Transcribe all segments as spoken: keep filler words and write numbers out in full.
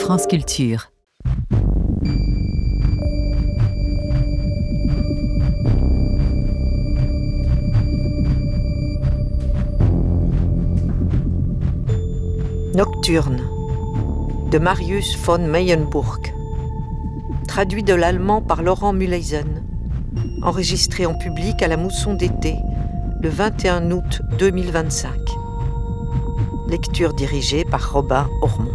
France Culture. Nocturne de Marius von Meyenburg, traduit de l'allemand par Laurent Mühlhausen, enregistré en public à la Mousson d'été le vingt et un août deux mille vingt-cinq. Lecture dirigée par Robin Ormond.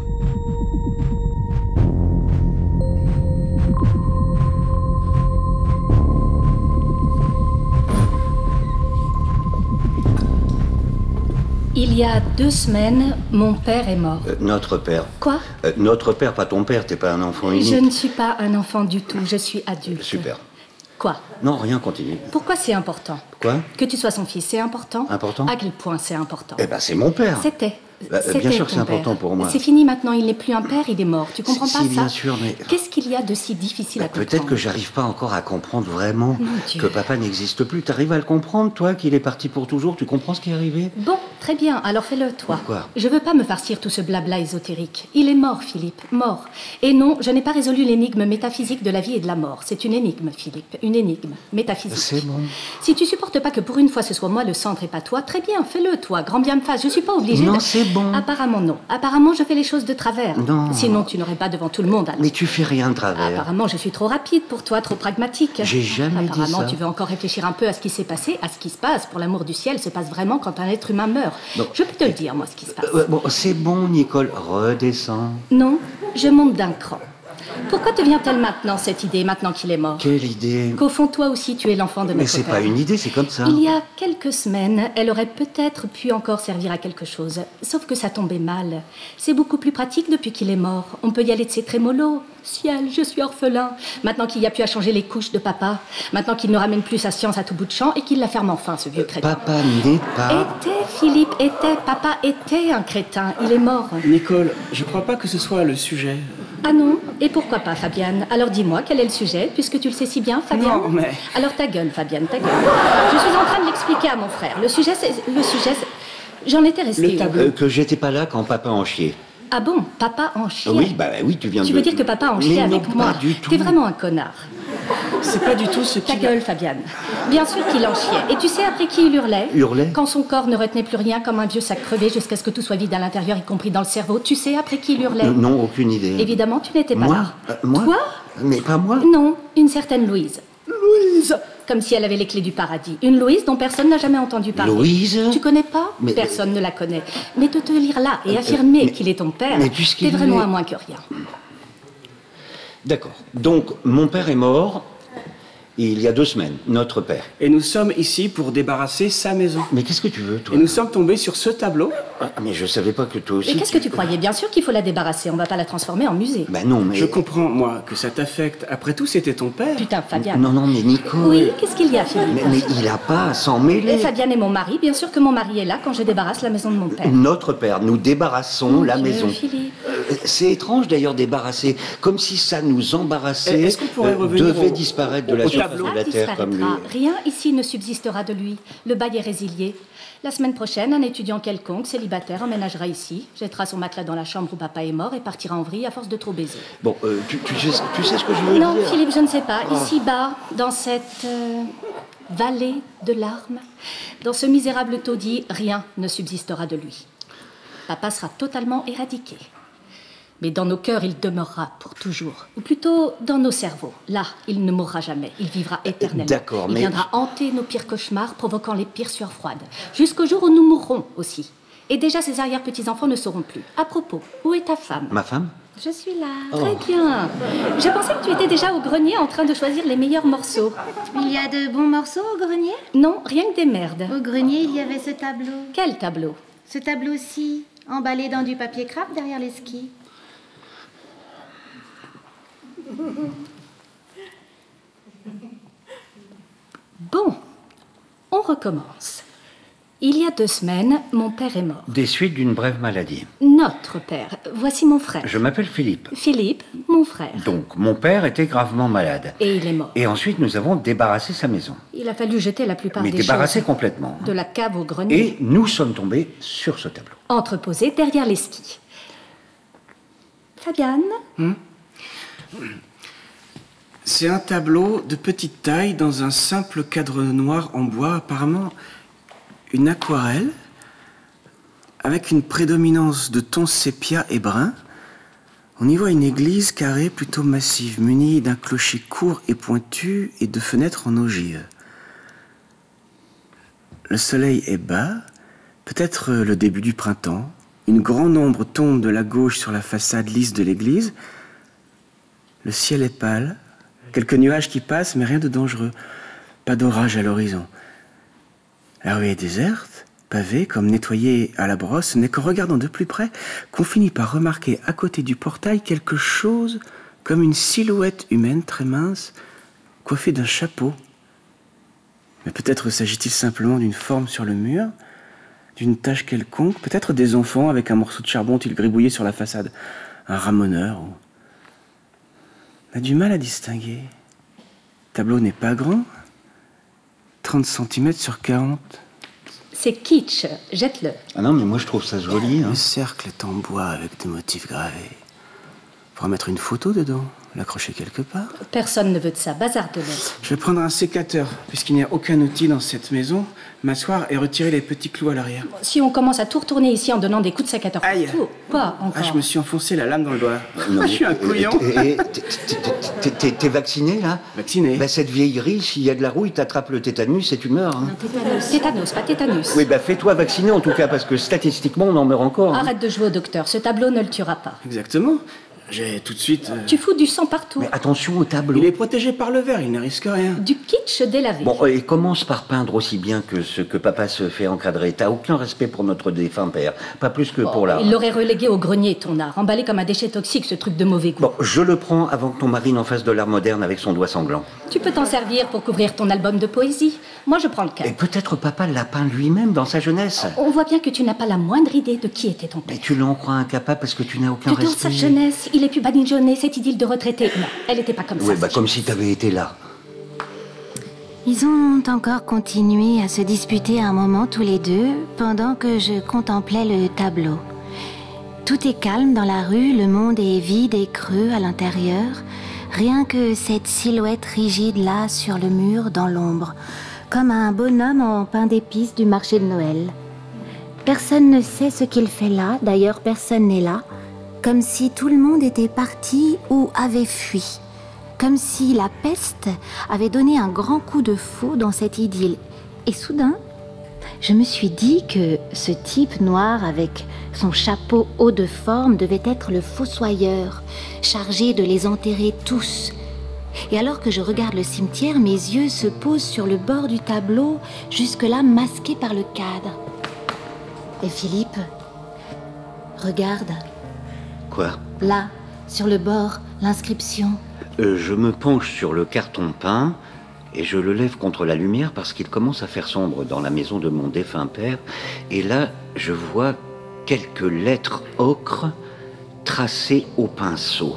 Il y a deux semaines, mon père est mort. Euh, notre père. Quoi euh, Notre père, pas ton père, t'es pas un enfant unique. Je ne suis pas un enfant du tout, je suis adulte. Super. Quoi? Non, rien, continue. Pourquoi c'est important? Quoi? Que tu sois son fils, c'est important? Important? À quel point c'est important? Eh ben, c'est mon père. C'était. Bah, C'était bien sûr que c'est ton père. important pour moi. C'est fini maintenant, il n'est plus un père, il est mort. Tu comprends Si, pas si, ça? bien sûr, mais... Qu'est-ce qu'il y a de si difficile bah, à comprendre? peut-être que j'arrive pas encore à comprendre vraiment Mon Dieu. que papa n'existe plus. T'arrives à le comprendre, toi, qu'il est parti pour toujours? Tu comprends ce qui est arrivé? Bon, très bien, alors fais-le, toi. Pourquoi? Je veux pas me farcir tout ce blabla ésotérique. Il est mort, Philippe, mort. Et non, je n'ai pas résolu l'énigme métaphysique de la vie et de la mort. C'est une énigme, Philippe, une énigme métaphysique. C'est bon. Si tu supportes pas que pour une fois ce soit moi le centre et pas toi, très bien, fais-le, toi, grand bien me fasse. Je suis pas obligée Non, de... c'est bon. Apparemment, non. Apparemment, je fais les choses de travers. Non. Sinon, tu n'aurais pas devant tout le monde. alors. Mais tu fais rien de travers. Apparemment, je suis trop rapide pour toi, trop pragmatique. J'ai jamais dit Apparemment, ça. tu veux encore réfléchir un peu à ce qui s'est passé, à ce qui se passe, pour l'amour du ciel, se passe vraiment quand un être humain meurt. Non. Je peux te le dire, moi, ce qui se passe. Euh, bon, c'est bon, Nicole, redescends. Non, je monte d'un cran. Pourquoi te vient-elle maintenant, cette idée, maintenant qu'il est mort? Quelle idée? Qu'au fond, toi aussi, tu es l'enfant de notre Mais c'est père. pas une idée, c'est comme ça. Il y a quelques semaines, elle aurait peut-être pu encore servir à quelque chose. Sauf que ça tombait mal. C'est beaucoup plus pratique depuis qu'il est mort. On peut y aller de ses trémolos. Ciel, je suis orphelin. Maintenant qu'il n'y a plus à changer les couches de papa. Maintenant qu'il ne ramène plus sa science à tout bout de champ et qu'il la ferme enfin, ce vieux crétin. Papa n'est pas... Était, Philippe, était. Papa était un crétin. Il est mort. Nicole, je crois pas que ce soit le sujet. Ah non? Et pourquoi pas, Fabienne? Alors dis-moi, quel est le sujet, puisque tu le sais si bien, Fabienne? Non, mais... Alors ta gueule, Fabienne, ta gueule. Je suis en train de l'expliquer à mon frère. Le sujet, c'est... Le sujet, c'est... J'en étais restée Le où? tableau. Euh, que j'étais pas là quand papa en chiait. Ah bon? Papa en chien? Oui, bah oui, tu viens Tu de... veux dire que papa en Mais chien non, avec moi? pas du tout. T'es vraiment un connard. C'est pas du tout ce Ta qui... gueule, Fabienne. Bien sûr qu'il en chiait. Et tu sais après qui il hurlait? Hurlait? Quand son corps ne retenait plus rien, comme un vieux sac crevé, jusqu'à ce que tout soit vide à l'intérieur, y compris dans le cerveau. Tu sais après qui il hurlait? Euh, Non, aucune idée. Évidemment, tu n'étais pas Moi là. Euh, moi Toi? Mais pas moi. Non, une certaine Louise. Louise? Comme si elle avait les clés du paradis. Une Louise dont personne n'a jamais entendu parler. Louise? Tu connais pas? Mais- Personne ne la connaît. Mais de te lire là et affirmer mais- qu'il est ton père, mais puisqu'il t'es vraiment est- à moins que rien. D'accord. Donc, mon père est mort il y a deux semaines, notre père. Et nous sommes ici pour débarrasser sa maison. Mais qu'est-ce que tu veux, toi? Et nous sommes tombés sur ce tableau. Ah, mais je savais pas que toi aussi... Mais qu'est-ce que tu croyais? Bien sûr qu'il faut la débarrasser. On va pas la transformer en musée. Bah non, mais... Je comprends, moi, que ça t'affecte. Après tout, c'était ton père. Putain, Fabienne. Non, non, mais Nicole... Oui, qu'est-ce qu'il y a, Philippe? Mais, mais il a pas à s'en Et mêler. Fabienne est mon mari. Bien sûr que mon mari est là quand je débarrasse la maison de mon père. Notre père, nous débarrassons Mon la Dieu, maison. Philippe. Euh, C'est étrange d'ailleurs débarrasser, comme si ça nous embarrassait, Est-ce qu'on pourrait revenir devait au- disparaître de la au surface tableau de la Ça Terre comme lui. disparaîtra. Rien ici ne subsistera de lui. Le bail est résilié. La semaine prochaine, un étudiant quelconque, célibataire, emménagera ici, jettera son matelas dans la chambre où papa est mort et partira en vrille à force de trop baiser. Bon, euh, tu, tu sais, tu sais ce que je veux Non, dire? Philippe, je ne sais pas. Oh. Ici-bas, dans cette euh, vallée de larmes, dans ce misérable taudis, rien ne subsistera de lui. Papa sera totalement éradiqué. Mais dans nos cœurs, il demeurera pour toujours. Ou plutôt, dans nos cerveaux. Là, il ne mourra jamais. Il vivra éternellement. d'accord, Il mais- viendra hanter nos pires cauchemars, provoquant les pires sueurs froides. Jusqu'au jour où nous mourrons aussi. Et déjà, ses arrière-petits-enfants ne sauront plus. À propos, où est ta femme? Ma femme? Je suis là. Oh. Très bien. Je pensais que tu étais déjà au grenier en train de choisir les meilleurs morceaux. Il y a de bons morceaux au grenier? Non, rien que des merdes. Au grenier, il y avait ce tableau. Quel tableau? Ce tableau-ci, emballé dans du papier craft derrière les skis. Bon, on recommence. Il y a deux semaines, mon père est mort. Des suites d'une brève maladie. Notre père. Voici mon frère. Je m'appelle Philippe. Philippe, mon frère. Donc, mon père était gravement malade. Et il est mort. Et ensuite, nous avons débarrassé sa maison. Il a fallu jeter la plupart Mais des débarrassé choses. complètement. De la cave au grenier. Et nous sommes tombés sur ce tableau. Entreposé derrière les skis. Fabian? Hmm? C'est un tableau de petite taille dans un simple cadre noir en bois, apparemment une aquarelle, avec une prédominance de tons sépia et brun. On y voit une église carrée plutôt massive, munie d'un clocher court et pointu et de fenêtres en ogive. Le soleil est bas, peut-être le début du printemps. Une grande ombre tombe de la gauche sur la façade lisse de l'église. Le ciel est pâle, quelques nuages qui passent, mais rien de dangereux. Pas d'orage à l'horizon. La rue est déserte, pavée, comme nettoyée à la brosse. Ce n'est qu'en regardant de plus près qu'on finit par remarquer à côté du portail quelque chose comme une silhouette humaine très mince, coiffée d'un chapeau. Mais peut-être s'agit-il simplement d'une forme sur le mur, d'une tache quelconque, peut-être des enfants avec un morceau de charbon ils gribouillé sur la façade, un ramoneur. Ou... On a du mal à distinguer. Le tableau n'est pas grand, trente centimètres sur quarante. C'est kitsch, jette-le. Ah non, mais moi je trouve ça joli. Hein. Le cercle est en bois avec des motifs gravés. Faudra mettre une photo dedans, l'accrocher quelque part. Personne ne veut de ça, bazarde-le. Je vais prendre un sécateur, puisqu'il n'y a aucun outil dans cette maison, m'asseoir et retirer les petits clous à l'arrière. Si on commence à tout retourner ici en donnant des coups de sécateur Aïe. partout, pas encore. Ah, je me suis enfoncé la lame dans le doigt. Non, je suis un couillon. Et- et- t'es- t'es- t'es- t'es- T'es vacciné, là? Vacciné. Bah, cette vieillerie, s'il y a de la rouille, t'attrapes le tétanus et tu meurs. Hein. Tétanos. Tétanos, pas tétanus. Oui, bah fais-toi vacciner en tout cas, parce que statistiquement, on en meurt encore. hein. Arrête de jouer au docteur, ce tableau ne le tuera pas. Exactement. J'ai tout de suite... euh, Tu fous du sang partout. Mais attention au tableau. Il est protégé par le verre, il ne risque rien. Du kitsch délavé. Bon, et commence par peindre aussi bien que ce que papa se fait encadrer. T'as aucun respect pour notre défunt père, pas plus que pour l'art. Il l'aurait relégué au grenier, ton art, emballé comme un déchet toxique, ce truc de mauvais goût. Bon, je le prends avant que ton mari n'en fasse de l'art moderne avec son doigt sanglant. Tu peux t'en servir pour couvrir ton album de poésie. Moi, je prends le cas. Et peut-être papa l'a peint lui-même dans sa jeunesse. On voit bien que tu n'as pas la moindre idée de qui était ton Mais père. tu l'en crois incapable parce que tu n'as aucun Que dans respect. sa jeunesse, il ait pu badigeonner cette idylle de retraité. Non, elle n'était pas comme ça. Oui, bah sa comme jeunesse. si t'avais été là. Ils ont encore continué à se disputer un moment tous les deux pendant que je contemplais le tableau. Tout est calme dans la rue, le monde est vide et creux à l'intérieur. Rien que cette silhouette rigide là sur le mur dans l'ombre, comme un bonhomme en pain d'épices du marché de Noël. Personne ne sait ce qu'il fait là, d'ailleurs personne n'est là, comme si tout le monde était parti ou avait fui. Comme si la peste avait donné un grand coup de faux dans cette idylle. Et soudain, je me suis dit que ce type noir avec son chapeau haut de forme devait être le fossoyeur, chargé de les enterrer tous. Et alors que je regarde le cimetière, mes yeux se posent sur le bord du tableau, jusque-là masqué par le cadre. Et Philippe, regarde, Quoi? là, sur le bord, l'inscription. Euh, Je me penche sur le carton peint et je le lève contre la lumière parce qu'il commence à faire sombre dans la maison de mon défunt père. Et là, je vois quelques lettres ocre tracées au pinceau.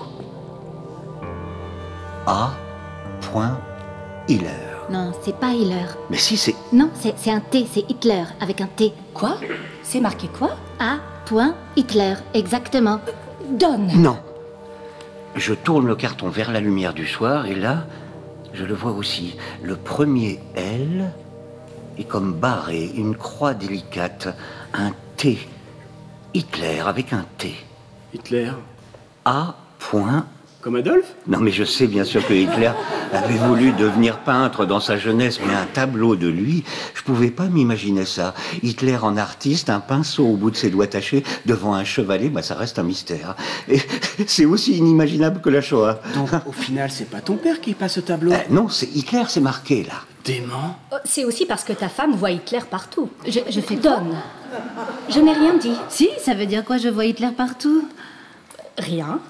A. Hiller. Non, c'est pas Hitler. Mais si, c'est... Non, c'est c'est un T, c'est Hitler, avec un T. Quoi? C'est marqué quoi? A. Hitler, exactement. Donne. Non. Je tourne le carton vers la lumière du soir et là, je le vois aussi. Le premier L est comme barré, une croix délicate, un T. Hitler avec un T. Hitler. A. Comme Adolphe? Non mais je sais bien sûr que Hitler avait voulu devenir peintre dans sa jeunesse, mais un tableau de lui, je pouvais pas m'imaginer ça. Hitler en artiste, un pinceau au bout de ses doigts tachés, devant un chevalet, bah ça reste un mystère. Et c'est aussi inimaginable que la Shoah. Donc, au final, c'est pas ton père qui passe ce tableau? Euh, non, c'est Hitler, c'est marqué là. Dément. Oh, c'est aussi parce que ta femme voit Hitler partout. Je, je fais donne. Je n'ai rien dit. Si, ça veut dire quoi, je vois Hitler partout? Rien.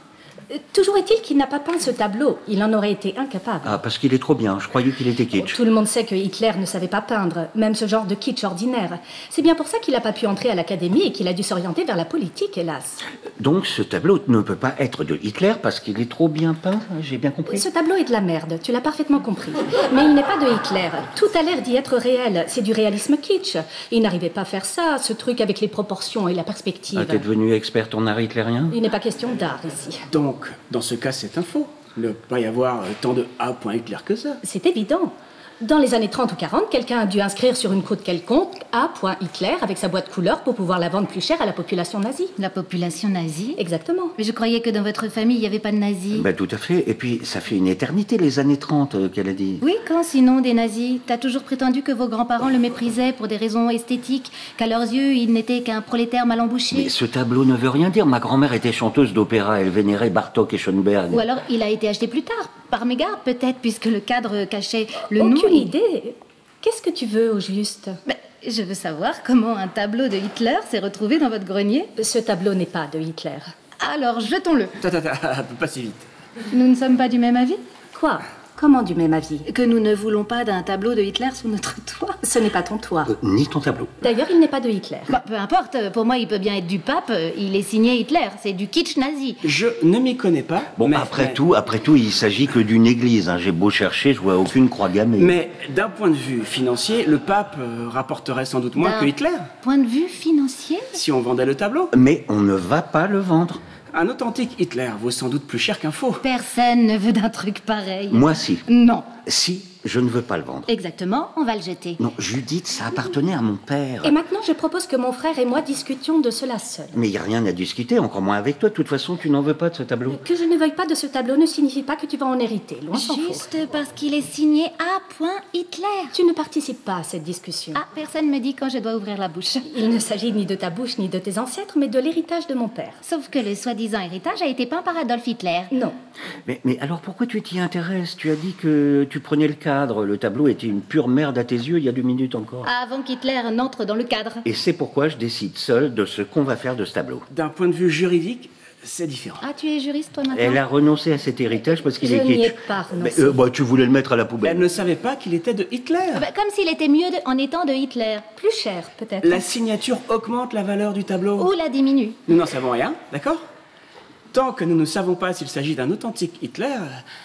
Euh, Toujours est-il qu'il n'a pas peint ce tableau. Il en aurait été incapable. Ah, parce qu'il est trop bien. Je croyais qu'il était kitsch. Tout le monde sait que Hitler ne savait pas peindre, même ce genre de kitsch ordinaire. C'est bien pour ça qu'il n'a pas pu entrer à l'académie et qu'il a dû s'orienter vers la politique, hélas. Donc ce tableau ne peut pas être de Hitler parce qu'il est trop bien peint, j'ai bien compris. Ce tableau est de la merde, tu l'as parfaitement compris. Mais il n'est pas de Hitler. Tout a l'air d'y être réel. C'est du réalisme kitsch. Il n'arrivait pas à faire ça, ce truc avec les proportions et la perspective. Ah, t'es devenue experte en art hitlérien? Il n'est pas question d'art ici. Donc, dans ce cas, c'est un faux. Il ne peut pas y avoir tant de A. Hitler que ça. C'est évident. Dans les années trente ou quarante, quelqu'un a dû inscrire sur une croûte quelconque A. Hitler avec sa boîte couleur pour pouvoir la vendre plus cher à la population nazie. La population nazie? Exactement. Mais je croyais que dans votre famille, il n'y avait pas de nazis. Bah, tout à fait. Et puis, ça fait une éternité, les années trente, euh, qu'elle a dit. Oui, quand sinon des nazis? T'as toujours prétendu que vos grands-parents le méprisaient pour des raisons esthétiques, qu'à leurs yeux, il n'était qu'un prolétaire mal embouché. Mais ce tableau ne veut rien dire. Ma grand-mère était chanteuse d'opéra. Elle vénérait Bartók et Schoenberg. Ou alors, il a été acheté plus tard, par mégarde peut-être, puisque le cadre cachait le nom. Aucune idée. Qu'est-ce que tu veux au juste? Ben, je veux savoir comment un tableau de Hitler s'est retrouvé dans votre grenier. Ce tableau n'est pas de Hitler. Alors, jetons-le. Attends, attends, pas si vite. Nous ne sommes pas du même avis? Quoi? Comment du même avis? Que nous ne voulons pas d'un tableau de Hitler sous notre toit. Ce n'est pas ton toit. Euh, ni ton tableau. D'ailleurs, il n'est pas de Hitler. Bah, peu importe, pour moi, il peut bien être du pape. Il est signé Hitler, c'est du kitsch nazi. Je ne m'y connais pas. Bon, mais, après mais- tout, après tout, il s'agit que d'une église. Hein. J'ai beau chercher, je vois aucune croix gammée. Mais d'un point de vue financier, le pape euh, rapporterait sans doute moins D'un que Hitler Point de vue financier? si on vendait le tableau. Mais on ne va pas le vendre. Un authentique Hitler vaut sans doute plus cher qu'un faux. Personne ne veut d'un truc pareil. Moi, si. Non. Si, je ne veux pas le vendre. Exactement, on va le jeter. Non, Judith, ça appartenait à mon père. Et maintenant, je propose que mon frère et moi discutions de cela seul. Mais il n'y a rien à discuter, encore moins avec toi. De toute façon, tu n'en veux pas de ce tableau. Que je ne veuille pas de ce tableau ne signifie pas que tu vas en hériter. Loin s'en faut. Juste parce qu'il est signé A. Hitler. Tu ne participes pas à cette discussion. Ah, personne me dit quand je dois ouvrir la bouche. Il ne s'agit ni de ta bouche ni de tes ancêtres, mais de l'héritage de mon père. Sauf que le soi-disant héritage a été peint par Adolf Hitler. Non. Mais, mais alors pourquoi tu t'y intéresses? Tu as dit que tu prenais le cadre. Le tableau était une pure merde à tes yeux il y a deux minutes encore. Avant qu'Hitler n'entre dans le cadre. Et c'est pourquoi je décide seul de ce qu'on va faire de ce tableau. D'un point de vue juridique, c'est différent. Ah, tu es juriste, toi, maintenant? Elle a renoncé à cet héritage parce qu'il Je est kitsch. n'y ai pas renoncé. Mais, euh, bah, tu voulais le mettre à la Elle poubelle. ne savait pas qu'il était de Hitler. Bah, comme s'il était mieux de- en étant de Hitler. Plus cher, peut-être. La signature augmente la valeur du tableau. Ou la diminue. Nous n'en savons rien, d'accord? Tant que nous ne savons pas s'il s'agit d'un authentique Hitler,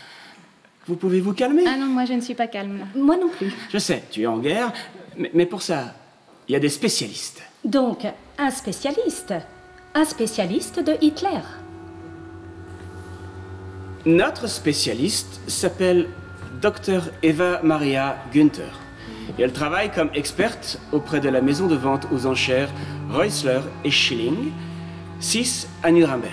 vous pouvez vous calmer. Ah non, moi je ne suis pas calme là. Moi non plus. Je sais, tu es en guerre, mais, mais pour ça, il y a des spécialistes. Donc, un spécialiste. Un spécialiste de Hitler. Notre spécialiste s'appelle Docteur Eva Maria Günther. Et elle travaille comme experte auprès de la maison de vente aux enchères Reusler et Schilling, six à Nuremberg.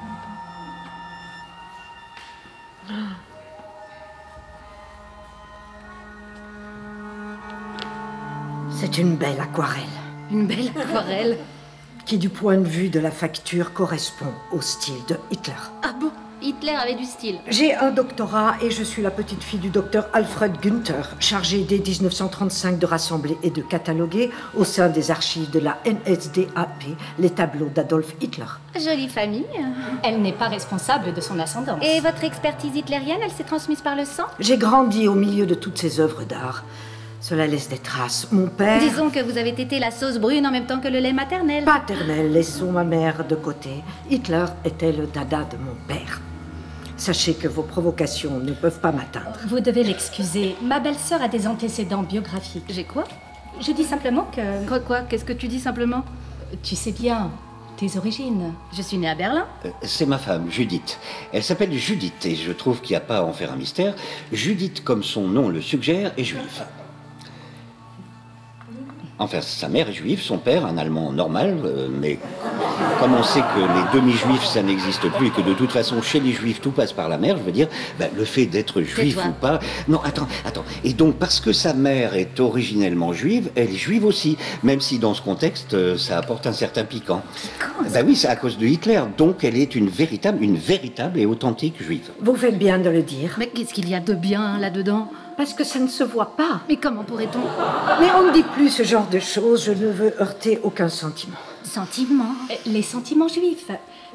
C'est une belle aquarelle, Une belle aquarelle. qui du point de vue de la facture correspond au style de Hitler. Ah bon? Hitler avait du style. J'ai un doctorat et je suis la petite fille du docteur Alfred Günther, chargé dès dix-neuf cent trente-cinq de rassembler et de cataloguer au sein des archives de la N S D A P les tableaux d'Adolf Hitler. Jolie famille. Elle n'est pas responsable de son ascendance. Et votre expertise hitlérienne, elle s'est transmise par le sang? J'ai grandi au milieu de toutes ces œuvres d'art. Cela laisse des traces. Mon père... Disons que vous avez été la sauce brune en même temps que le lait maternel. paternel, laissons ma mère de côté. Hitler était le dada de mon père. Sachez que vos provocations ne peuvent pas m'atteindre. Vous devez l'excuser. Ma belle-sœur a des antécédents biographiques. J'ai quoi? Je dis simplement que... Quoi quoi? Qu'est-ce que tu dis simplement? Tu sais bien, tes origines. Je suis née à Berlin. Euh, C'est ma femme, Judith. Elle s'appelle Judith et je trouve qu'il n'y a pas à en faire un mystère. Judith, comme son nom le suggère, est juive. Enfin, sa mère est juive, son père, un Allemand normal, euh, mais comme on sait que les demi-juifs, ça n'existe plus, et que de toute façon, chez les juifs, tout passe par la mère, je veux dire, ben, le fait d'être juif Tais-toi. ou pas... Non, attends, attends. Et donc, parce que sa mère est originellement juive, elle est juive aussi, même si dans ce contexte, euh, ça apporte un certain piquant. Ben oui, c'est à cause de Hitler, donc elle est une véritable, une véritable et authentique juive. Vous faites bien de le dire, Mais qu'est-ce qu'il y a de bien là-dedans? parce que ça ne se voit pas. Mais comment pourrait-on? Mais on ne dit plus ce genre de choses, je ne veux heurter aucun sentiment. Sentiment. Euh, Les sentiments juifs.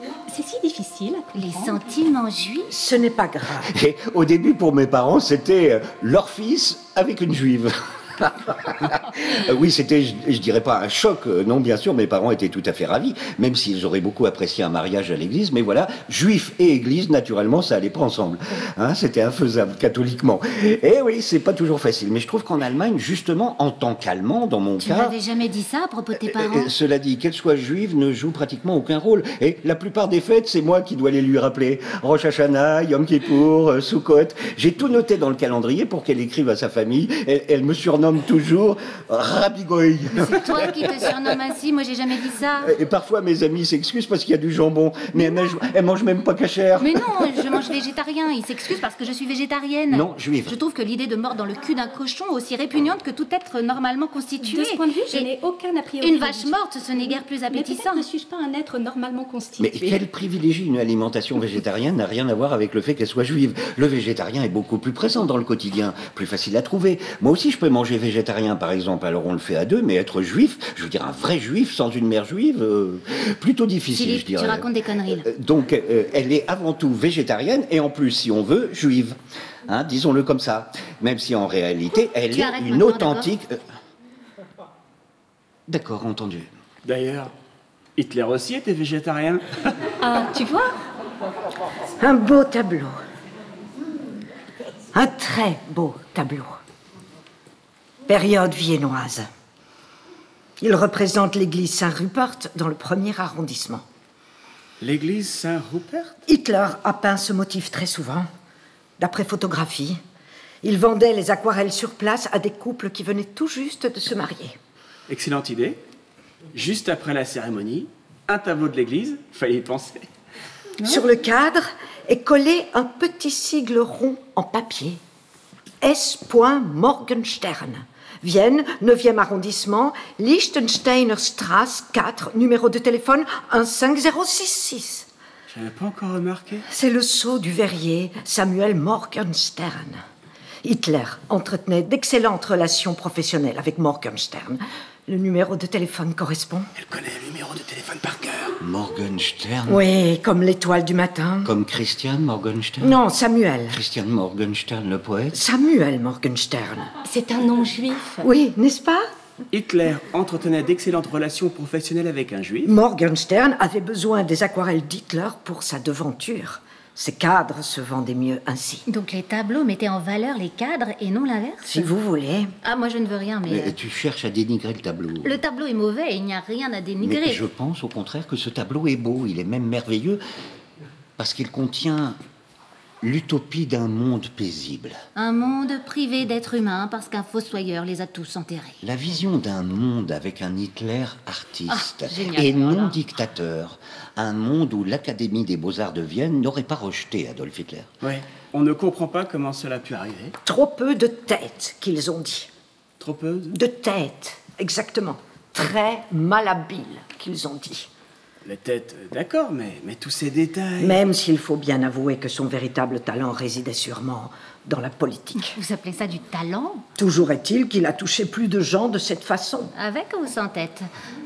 C'est si difficile. Les sentiments juifs? Ce n'est pas grave. Et au début, pour mes parents, c'était leur fils avec une juive. Oui, c'était, je, je dirais pas un choc, non, bien sûr, mes parents étaient tout à fait ravis, même s'ils auraient beaucoup apprécié un mariage à l'église, mais voilà, juif et église, naturellement, ça allait pas ensemble. Hein, c'était infaisable, catholiquement. Et oui, c'est pas toujours facile, mais je trouve qu'en Allemagne, justement, en tant qu'Allemand, dans mon Tu cas... Tu m'avais jamais dit ça à propos de tes parents? euh, Cela dit, qu'elle soit juive ne joue pratiquement aucun rôle. Et la plupart des fêtes, c'est moi qui dois les lui rappeler. Rosh Hashanah, Yom Kippour, euh, Sukkot. J'ai tout noté dans le calendrier pour qu'elle écrive à sa famille. Elle, elle me surnomme toujours Rabbi Goy. C'est toi qui te surnomme ainsi, moi j'ai jamais dit ça. Et parfois mes amis s'excusent parce qu'il y a du jambon, mais elle mange, elle mange même pas cachère. Mais non, je mange végétarien. Il s'excuse parce que je suis végétarienne. Non, juive. Je trouve que l'idée de mordre dans le cul d'un cochon est aussi répugnante que tout être normalement constitué. De ce point de vue, je Et n'ai aucun a priori. Une vache morte, ce n'est guère plus Mais appétissant. peut-être ne suis-je pas un être normalement constitué. Mais quel privilégie une alimentation végétarienne n'a rien à voir avec le fait qu'elle soit juive. Le végétarien est beaucoup plus présent dans le quotidien, plus facile à trouver. Moi aussi je peux manger végétarien par exemple, alors on le fait à deux, mais être juif, je veux dire un vrai juif sans une mère juive, euh, plutôt difficile, Philippe, je dirais. tu racontes des conneries là. Euh, Donc euh, elle est avant tout végétarienne et en plus, si on veut, juive. Hein, disons-le comme ça. Même si en réalité, elle Tu est arrêtes une maintenant, authentique... euh, D'accord, entendu. D'ailleurs, Hitler aussi était végétarien. Ah, tu vois? Un beau tableau. Un très beau tableau. Période viennoise. Il représente l'église Saint-Rupert dans le premier arrondissement. L'église Saint-Rupert? Hitler a peint ce motif très souvent. D'après photographie, il vendait les aquarelles sur place à des couples qui venaient tout juste de se marier. Excellente idée. Juste après la cérémonie, un tableau de l'église, fallait y penser. Sur le cadre est collé un petit sigle rond en papier. S. Morgenstern. Vienne, neuvième arrondissement, Liechtensteiner Straße quatre, numéro de téléphone un cinq zéro six six. J'avais pas encore remarqué. C'est le sceau du verrier Samuel Morgenstern. Hitler entretenait d'excellentes relations professionnelles avec Morgenstern. Le numéro de téléphone correspond. Elle connaît le numéro de téléphone par cœur. Morgenstern. Oui, comme l'étoile du matin. Comme Christian Morgenstern. Non, Samuel. Christian Morgenstern, le poète. Samuel Morgenstern. C'est un nom juif. Oui, n'est-ce pas? Hitler entretenait d'excellentes relations professionnelles avec un juif. Morgenstern avait besoin des aquarelles d'Hitler pour sa devanture. Ses cadres se vendaient mieux ainsi. Donc les tableaux mettaient en valeur les cadres et non l'inverse? Si vous voulez. Ah, moi je ne veux rien, mais... Mais euh, tu cherches à dénigrer le tableau. Le tableau est mauvais et il n'y a rien à dénigrer. Mais je pense au contraire que ce tableau est beau, il est même merveilleux, parce qu'il contient l'utopie d'un monde paisible. Un monde privé d'êtres humains parce qu'un fossoyeur les a tous enterrés. La vision d'un monde avec un Hitler artiste Ah, génial, et non voilà. dictateur. Un monde où l'Académie des Beaux-Arts de Vienne n'aurait pas rejeté Adolf Hitler. Ouais. On ne comprend pas comment cela a pu arriver. Trop peu de têtes, qu'ils ont dit. Trop peu de... De têtes, exactement. Très malhabiles, qu'ils ont dit. Les têtes, euh, d'accord, mais, mais tous ces détails... Même s'il faut bien avouer que son véritable talent résidait sûrement dans la politique. Vous appelez ça du talent? Toujours est-il qu'il a touché plus de gens de cette façon. Avec ou sans tête?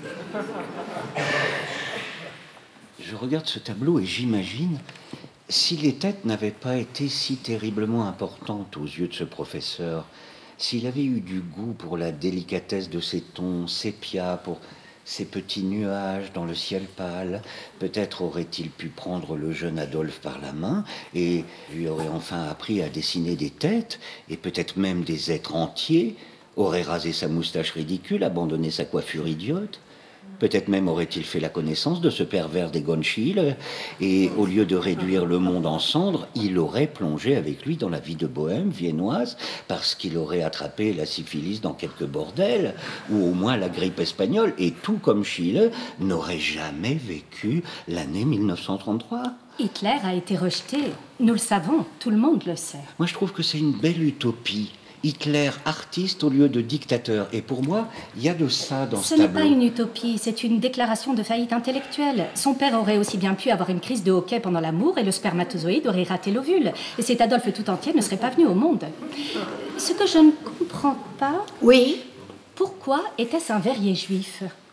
Je regarde ce tableau et j'imagine, si les têtes n'avaient pas été si terriblement importantes aux yeux de ce professeur, s'il avait eu du goût pour la délicatesse de ces tons sépia, pour ces petits nuages dans le ciel pâle, peut-être aurait-il pu prendre le jeune Adolphe par la main et lui aurait enfin appris à dessiner des têtes, et peut-être même des êtres entiers, aurait rasé sa moustache ridicule, abandonné sa coiffure idiote. Peut-être même aurait-il fait la connaissance de ce pervers d'Egon Schiele, et au lieu de réduire le monde en cendres, il aurait plongé avec lui dans la vie de bohème viennoise, parce qu'il aurait attrapé la syphilis dans quelques bordels, ou au moins la grippe espagnole, et tout comme Schiele, n'aurait jamais vécu l'année mille neuf cent trente-trois. Hitler a été rejeté. Nous le savons, tout le monde le sait. Moi, je trouve que c'est une belle utopie. Hitler, artiste au lieu de dictateur. Et pour moi, il y a de ça dans ce, Ce n'est tableau. pas une utopie, c'est une déclaration de faillite intellectuelle. Son père aurait aussi bien pu avoir une crise de hoquet pendant l'amour et le spermatozoïde aurait raté l'ovule. Et cet Adolphe tout entier ne serait pas venu au monde. Ce que je ne comprends pas, Oui, pourquoi était-ce un verrier juif?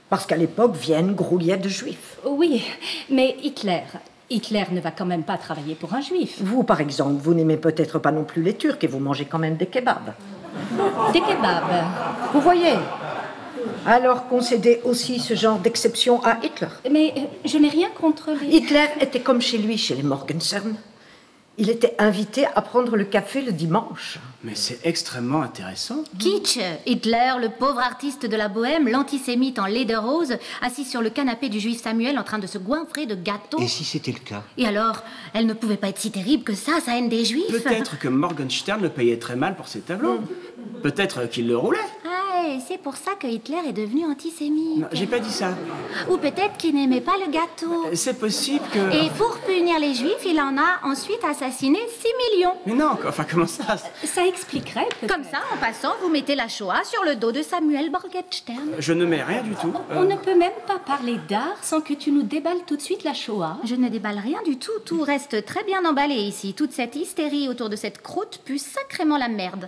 Parce qu'à l'époque, Vienne grouillait de juifs. Oui, mais Hitler... Hitler ne va quand même pas travailler pour un juif. Vous, par exemple, vous n'aimez peut-être pas non plus les Turcs et vous mangez quand même des kebabs. Des kebabs. Vous voyez? Alors concédez aussi ce genre d'exception à Hitler. Mais euh, je n'ai rien contre les... Hitler était comme chez lui, chez les Morgenstern. Il était invité à prendre le café le dimanche. Mais c'est extrêmement intéressant. Kitsch, Hitler, le pauvre artiste de la bohème, l'antisémite en lederhose, assis sur le canapé du juif Samuel en train de se goinfrer de gâteaux. Et si c'était le cas? Et alors, elle ne pouvait pas être si terrible que ça, sa haine des juifs. Peut-être que Morgenstern le payait très mal pour ses tableaux. Peut-être qu'il le roulait. Ah, et c'est pour ça que Hitler est devenu antisémite. Non, j'ai pas dit ça. Ou peut-être qu'il n'aimait pas le gâteau. C'est possible que... Et pour punir les juifs, il en a ensuite assassiné six millions. Mais non, enfin, comment ça? Ça expliquerait peut-être. Comme ça, en passant, vous mettez la Shoah sur le dos de Samuel Morgenstern. Je ne mets rien du tout. Euh, On ne peut même pas parler d'art sans que tu nous déballes tout de suite la Shoah. Je ne déballe rien du tout, tout reste très bien emballé ici. Toute cette hystérie autour de cette croûte pue sacrément la merde.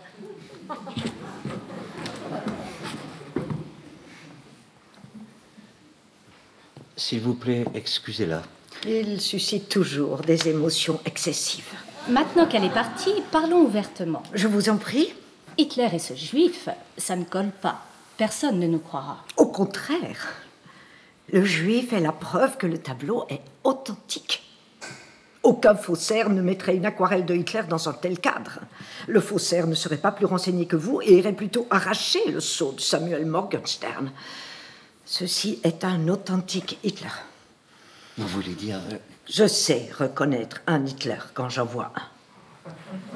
S'il vous plaît, excusez-la. Il suscite toujours des émotions excessives. Maintenant qu'elle est partie, parlons ouvertement. Je vous en prie. Hitler et ce juif, ça ne colle pas. Personne ne nous croira. Au contraire, le juif est la preuve que le tableau est authentique. Aucun faussaire ne mettrait une aquarelle de Hitler dans un tel cadre. Le faussaire ne serait pas plus renseigné que vous et irait plutôt arracher le sceau de Samuel Morgenstern. Ceci est un authentique Hitler. Vous voulez dire... euh, Je sais reconnaître un Hitler quand j'en vois un.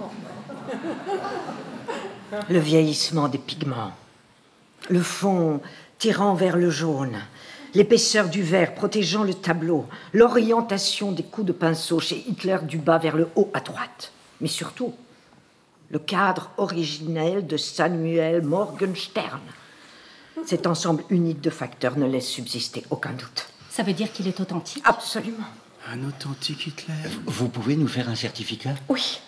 Le vieillissement des pigments, le fond tirant vers le jaune, l'épaisseur du vert protégeant le tableau, l'orientation des coups de pinceau chez Hitler du bas vers le haut à droite. Mais surtout, le cadre originel de Samuel Morgenstern. Cet ensemble unique de facteurs ne laisse subsister aucun doute. Ça veut dire qu'il est authentique? Absolument. Un authentique Hitler. Vous pouvez nous faire un certificat? Oui.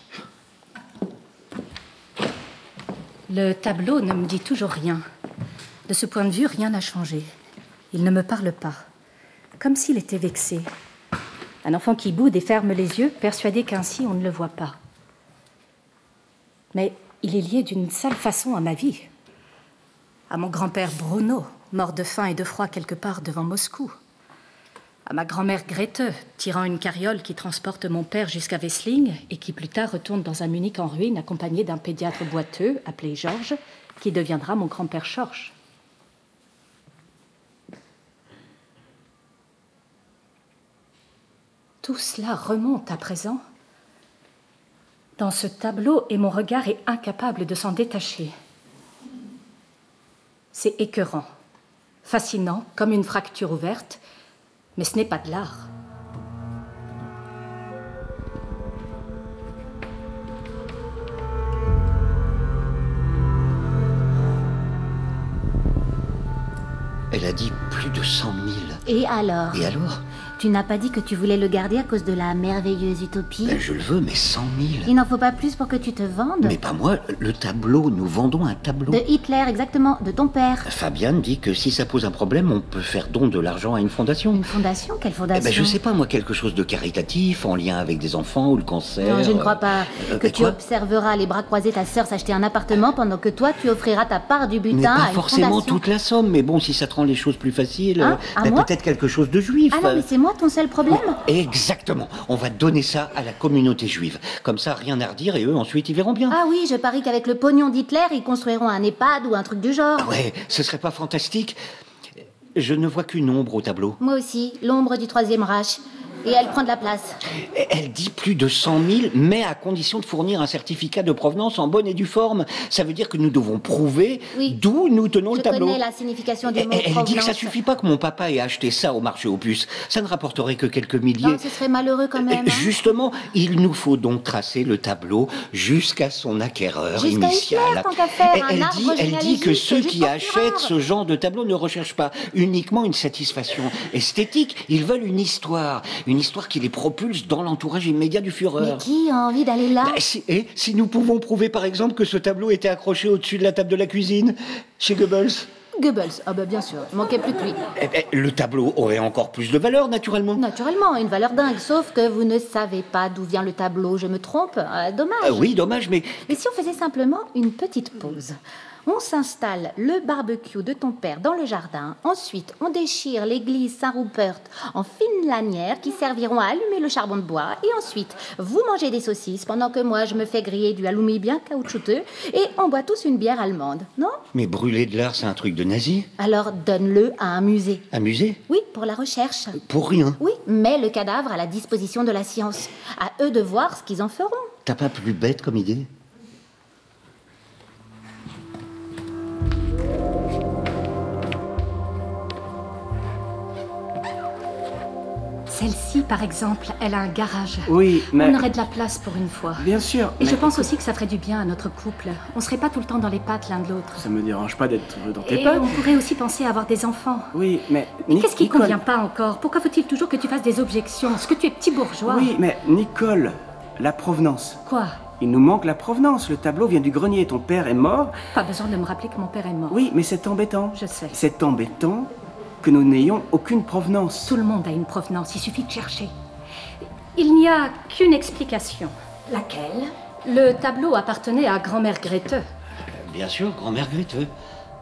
Le tableau ne me dit toujours rien. De ce point de vue, rien n'a changé. Il ne me parle pas. Comme s'il était vexé. Un enfant qui boude et ferme les yeux, persuadé qu'ainsi on ne le voit pas. Mais il est lié d'une sale façon à ma vie. À mon grand-père Bruno, mort de faim et de froid quelque part devant Moscou. À ma grand-mère Grete, tirant une carriole qui transporte mon père jusqu'à Wessling et qui plus tard retourne dans un Munich en ruine accompagné d'un pédiatre boiteux appelé Georges, qui deviendra mon grand-père Georges. Tout cela remonte à présent. Dans ce tableau, et mon regard est incapable de s'en détacher. C'est écœurant, fascinant, comme une fracture ouverte, mais ce n'est pas de l'art. Elle a dit plus de cent mille. Et alors? Et alors? Tu n'as pas dit que tu voulais le garder à cause de la merveilleuse utopie? Ben, je le veux, mais cent mille. Il n'en faut pas plus pour que tu te vendes? Mais pas moi, le tableau, nous vendons un tableau. De Hitler, exactement, de ton père. Fabienne dit que si ça pose un problème, on peut faire don de l'argent à une fondation. Une fondation? Quelle Eh fondation? ben, je sais pas, moi, quelque chose de caritatif, en lien avec des enfants ou le cancer. Non, je ne crois pas Euh, que mais tu quoi observeras les bras croisés ta sœur s'acheter un appartement pendant que toi, tu offriras ta part du butin Mais à pas une forcément fondation. toute la somme, mais bon, si ça te rend les choses plus faciles, Hein, euh, à ben, moi peut-être quelque chose de juif. Ah non, mais c'est moi ton seul problème? Exactement. On va donner ça à la communauté juive. Comme ça, rien à redire et eux, ensuite, ils verront bien. Ah oui, je parie qu'avec le pognon d'Hitler, ils construiront un EHPAD ou un truc du genre. Ah ouais, ce serait pas fantastique? Je ne vois qu'une ombre au tableau. Moi aussi, l'ombre du Troisième Reich. Et elle prend de la place. Elle dit plus de cent mille, mais à condition de fournir un certificat de provenance en bonne et due forme. Ça veut dire que nous devons prouver Oui. d'où nous tenons Je le tableau. connais la signification du Elle, mot elle dit que provenance. ça suffit pas que mon papa ait acheté ça au marché aux puces. Ça ne rapporterait que quelques milliers. Non, ce serait malheureux quand même. hein. Justement, il nous faut donc tracer le tableau jusqu'à son acquéreur Jusqu'à initial. Hitler, tant qu'à faire, un elle, arbre dit, elle dit que généalogique, ceux juste qui pour achètent Führer. ce genre de tableau ne recherchent pas uniquement une satisfaction esthétique. Ils veulent une histoire, une histoire qui les propulse dans l'entourage immédiat du Mais Führer. qui a envie d'aller là? Bah, si, et si nous pouvons prouver par exemple que ce tableau était accroché au-dessus de la table de la cuisine, chez Goebbels. Goebbels, ah ben bien sûr, il manquait plus que lui. Eh ben, le tableau aurait encore plus de valeur, naturellement. Naturellement, une valeur dingue, sauf que vous ne savez pas d'où vient le tableau, je me trompe, euh, dommage. Euh, oui, dommage, mais... Mais si on faisait simplement une petite pause? On s'installe le barbecue de ton père dans le jardin. Ensuite, on déchire l'église Saint-Rupert en fines lanières qui serviront à allumer le charbon de bois. Et ensuite, vous mangez des saucisses pendant que moi, je me fais griller du halloumi bien caoutchouteux. Et on boit tous une bière allemande, non? Mais brûler de l'art, c'est un truc de nazi. Alors, donne-le à un musée. Un musée? Oui, pour la recherche. Pour rien. Oui, mets le cadavre à la disposition de la science. À eux de voir ce qu'ils en feront. T'as pas plus bête comme idée? Celle-ci, par exemple, elle a un garage. Oui, mais... On aurait de la place pour une fois. Bien sûr. Et mais... je pense aussi que ça ferait du bien à notre couple. On serait pas tout le temps dans les pattes l'un de l'autre. Ça me dérange pas d'être dans tes Et pattes. on pourrait aussi penser à avoir des enfants. Oui, mais... Mais qu'est-ce qui Nicole... convient pas encore? Pourquoi faut-il toujours que tu fasses des objections? Est-ce que tu es petit bourgeois? Oui, mais Nicole, la provenance. Quoi? Il nous manque la provenance. Le tableau vient du grenier. Ton père est mort. Pas besoin de me rappeler que mon père est mort. Oui, mais c'est embêtant. Je sais. C'est embêtant que nous n'ayons aucune provenance. Tout le monde a une provenance, il suffit de chercher. Il n'y a qu'une explication. Laquelle? Le tableau appartenait à grand-mère Grete. Bien sûr, grand-mère Grete. C-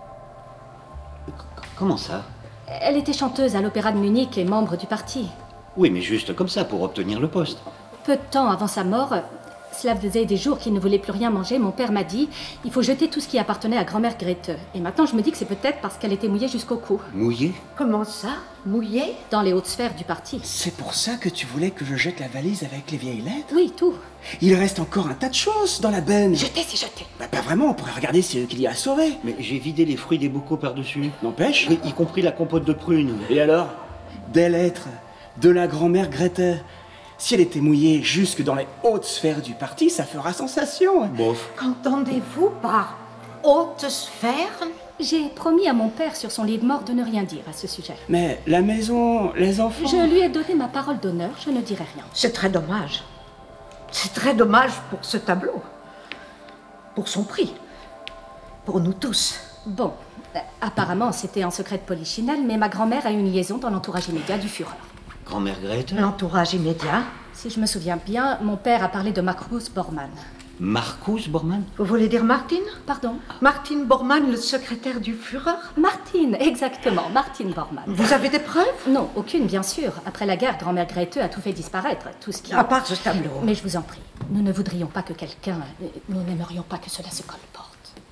Comment ça? Elle était chanteuse à l'Opéra de Munich et membre du parti. Oui, mais juste comme ça, pour obtenir le poste. Peu de temps avant sa mort, cela faisait des jours qu'il ne voulait plus rien manger, mon père m'a dit « Il faut jeter tout ce qui appartenait à grand-mère Grete ». Et maintenant, je me dis que c'est peut-être parce qu'elle était mouillée jusqu'au cou. Mouillé? Comment ça? Mouillé? Dans les hautes sphères du parti. C'est pour ça que tu voulais que je jette la valise avec les vieilles lettres? Oui, tout. Il reste encore un tas de choses dans la benne. Jetez, c'est jeté. Bah, pas vraiment, on pourrait regarder ce qu'il y a à sauver. Mais j'ai vidé les fruits des bocaux par-dessus. N'empêche. Y, y compris la compote de prunes. Et alors? Des lettres de la grand-mère Grete. Si elle était mouillée jusque dans les hautes sphères du parti, ça fera sensation. Bof. Qu'entendez-vous par haute sphère? J'ai promis à mon père sur son lit de mort de ne rien dire à ce sujet. Mais la maison, les enfants... Je lui ai donné ma parole d'honneur, je ne dirai rien. C'est très dommage. C'est très dommage pour ce tableau. Pour son prix. Pour nous tous. Bon, euh, apparemment c'était en secret de Polichinelle, mais ma grand-mère a une liaison dans l'entourage immédiat du Führer. Grand-mère Grete? L'entourage immédiat. Si je me souviens bien, mon père a parlé de Marcus Bormann. Marcus Bormann? Vous voulez dire Martin? Pardon? Martin Bormann, le secrétaire du Führer? Martine, exactement, Martine Bormann. Vous avez des preuves? Non, aucune, bien sûr. Après la guerre, grand-mère Grete a tout fait disparaître, tout ce qui... À part ce tableau. Mais je vous en prie, nous ne voudrions pas que quelqu'un... Nous n'aimerions pas que cela se colporte.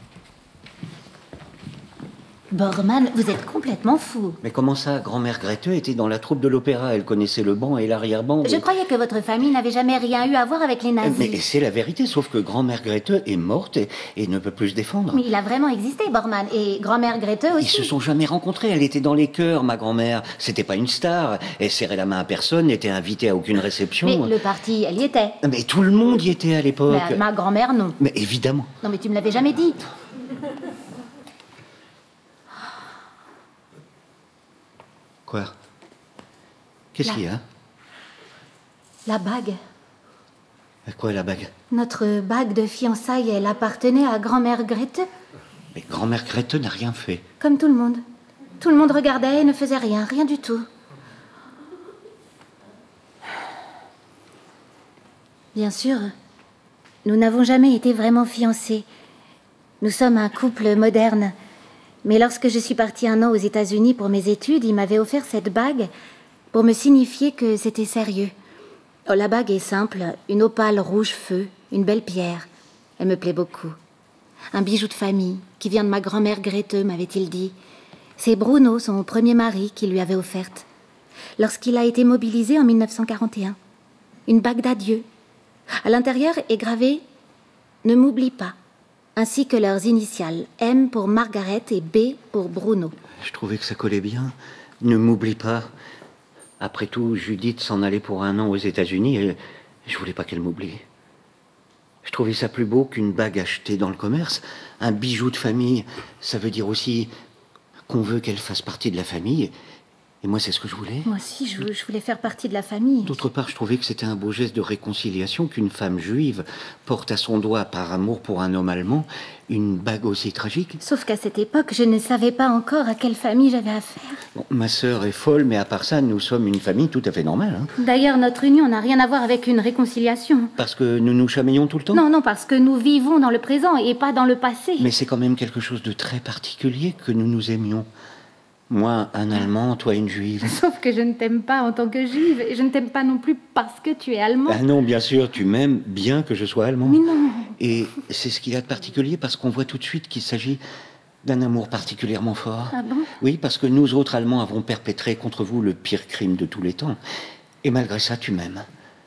Bormann, vous êtes complètement fou. Mais comment ça? Grand-mère Grete était dans la troupe de l'opéra. Elle connaissait le banc et l'arrière-ban. Je et- croyais que votre famille n'avait jamais rien eu à voir avec les nazis. Mais c'est la vérité, sauf que grand-mère Grete est morte et, et ne peut plus se défendre. Mais il a vraiment existé, Bormann, et grand-mère Grete aussi. Ils se sont jamais rencontrés. Elle était dans les chœurs, ma grand-mère. C'était pas une star. Elle serrait la main à personne, n'était invitée à aucune réception. Mais le parti, elle y était. Mais tout le monde y était à l'époque. Mais ma grand-mère, non. Mais évidemment. Non, mais tu me l'avais jamais dit. Quoi? Qu'est-ce La- qu'il y a? La bague. À quoi la bague? Notre bague de fiançailles, elle appartenait à grand-mère Grete, Mais grand-mère Grete n'a rien fait. comme tout le monde. Tout le monde regardait et ne faisait rien, rien du tout. Bien sûr, nous n'avons jamais été vraiment fiancés. Nous sommes un couple moderne. Mais lorsque je suis partie un an aux États-Unis pour mes études, il m'avait offert cette bague pour me signifier que c'était sérieux. Oh, la bague est simple, une opale rouge feu, une belle pierre. Elle me plaît beaucoup. Un bijou de famille qui vient de ma grand-mère Grete, m'avait-il dit. C'est Bruno, son premier mari, qui lui avait offerte. Lorsqu'il a été mobilisé en mille neuf cent quarante et un. Une bague d'adieu. À l'intérieur est gravé « Ne m'oublie pas », ainsi que leurs initiales, M pour Margaret et B pour Bruno. Je trouvais que ça collait bien. Ne m'oublie pas. Après tout, Judith s'en allait pour un an aux États-Unis et je voulais pas qu'elle m'oublie. Je trouvais ça plus beau qu'une bague achetée dans le commerce. Un bijou de famille, ça veut dire aussi qu'on veut qu'elle fasse partie de la famille Et moi, c'est ce que je voulais. Moi aussi, je, je voulais faire partie de la famille. D'autre part, je trouvais que c'était un beau geste de réconciliation qu'une femme juive porte à son doigt par amour pour un homme allemand une bague aussi tragique. Sauf qu'à cette époque, je ne savais pas encore à quelle famille j'avais affaire. Bon, ma sœur est folle, mais à part ça, nous sommes une famille tout à fait normale. Hein. D'ailleurs, notre union n'a rien à voir avec une réconciliation. Parce que nous nous chamaillons tout le temps ? Non, non, parce que nous vivons dans le présent et pas dans le passé. Mais c'est quand même quelque chose de très particulier que nous nous aimions. Moi, un Allemand, toi, une Juive. Sauf que je ne t'aime pas en tant que Juive, et je ne t'aime pas non plus parce que tu es allemand. Ah non, bien sûr, tu m'aimes bien que je sois allemand. Mais non. Et c'est ce qu'il y a de particulier, parce qu'on voit tout de suite qu'il s'agit d'un amour particulièrement fort. Ah bon ? Oui, parce que nous autres Allemands avons perpétré contre vous le pire crime de tous les temps. Et malgré ça, tu m'aimes.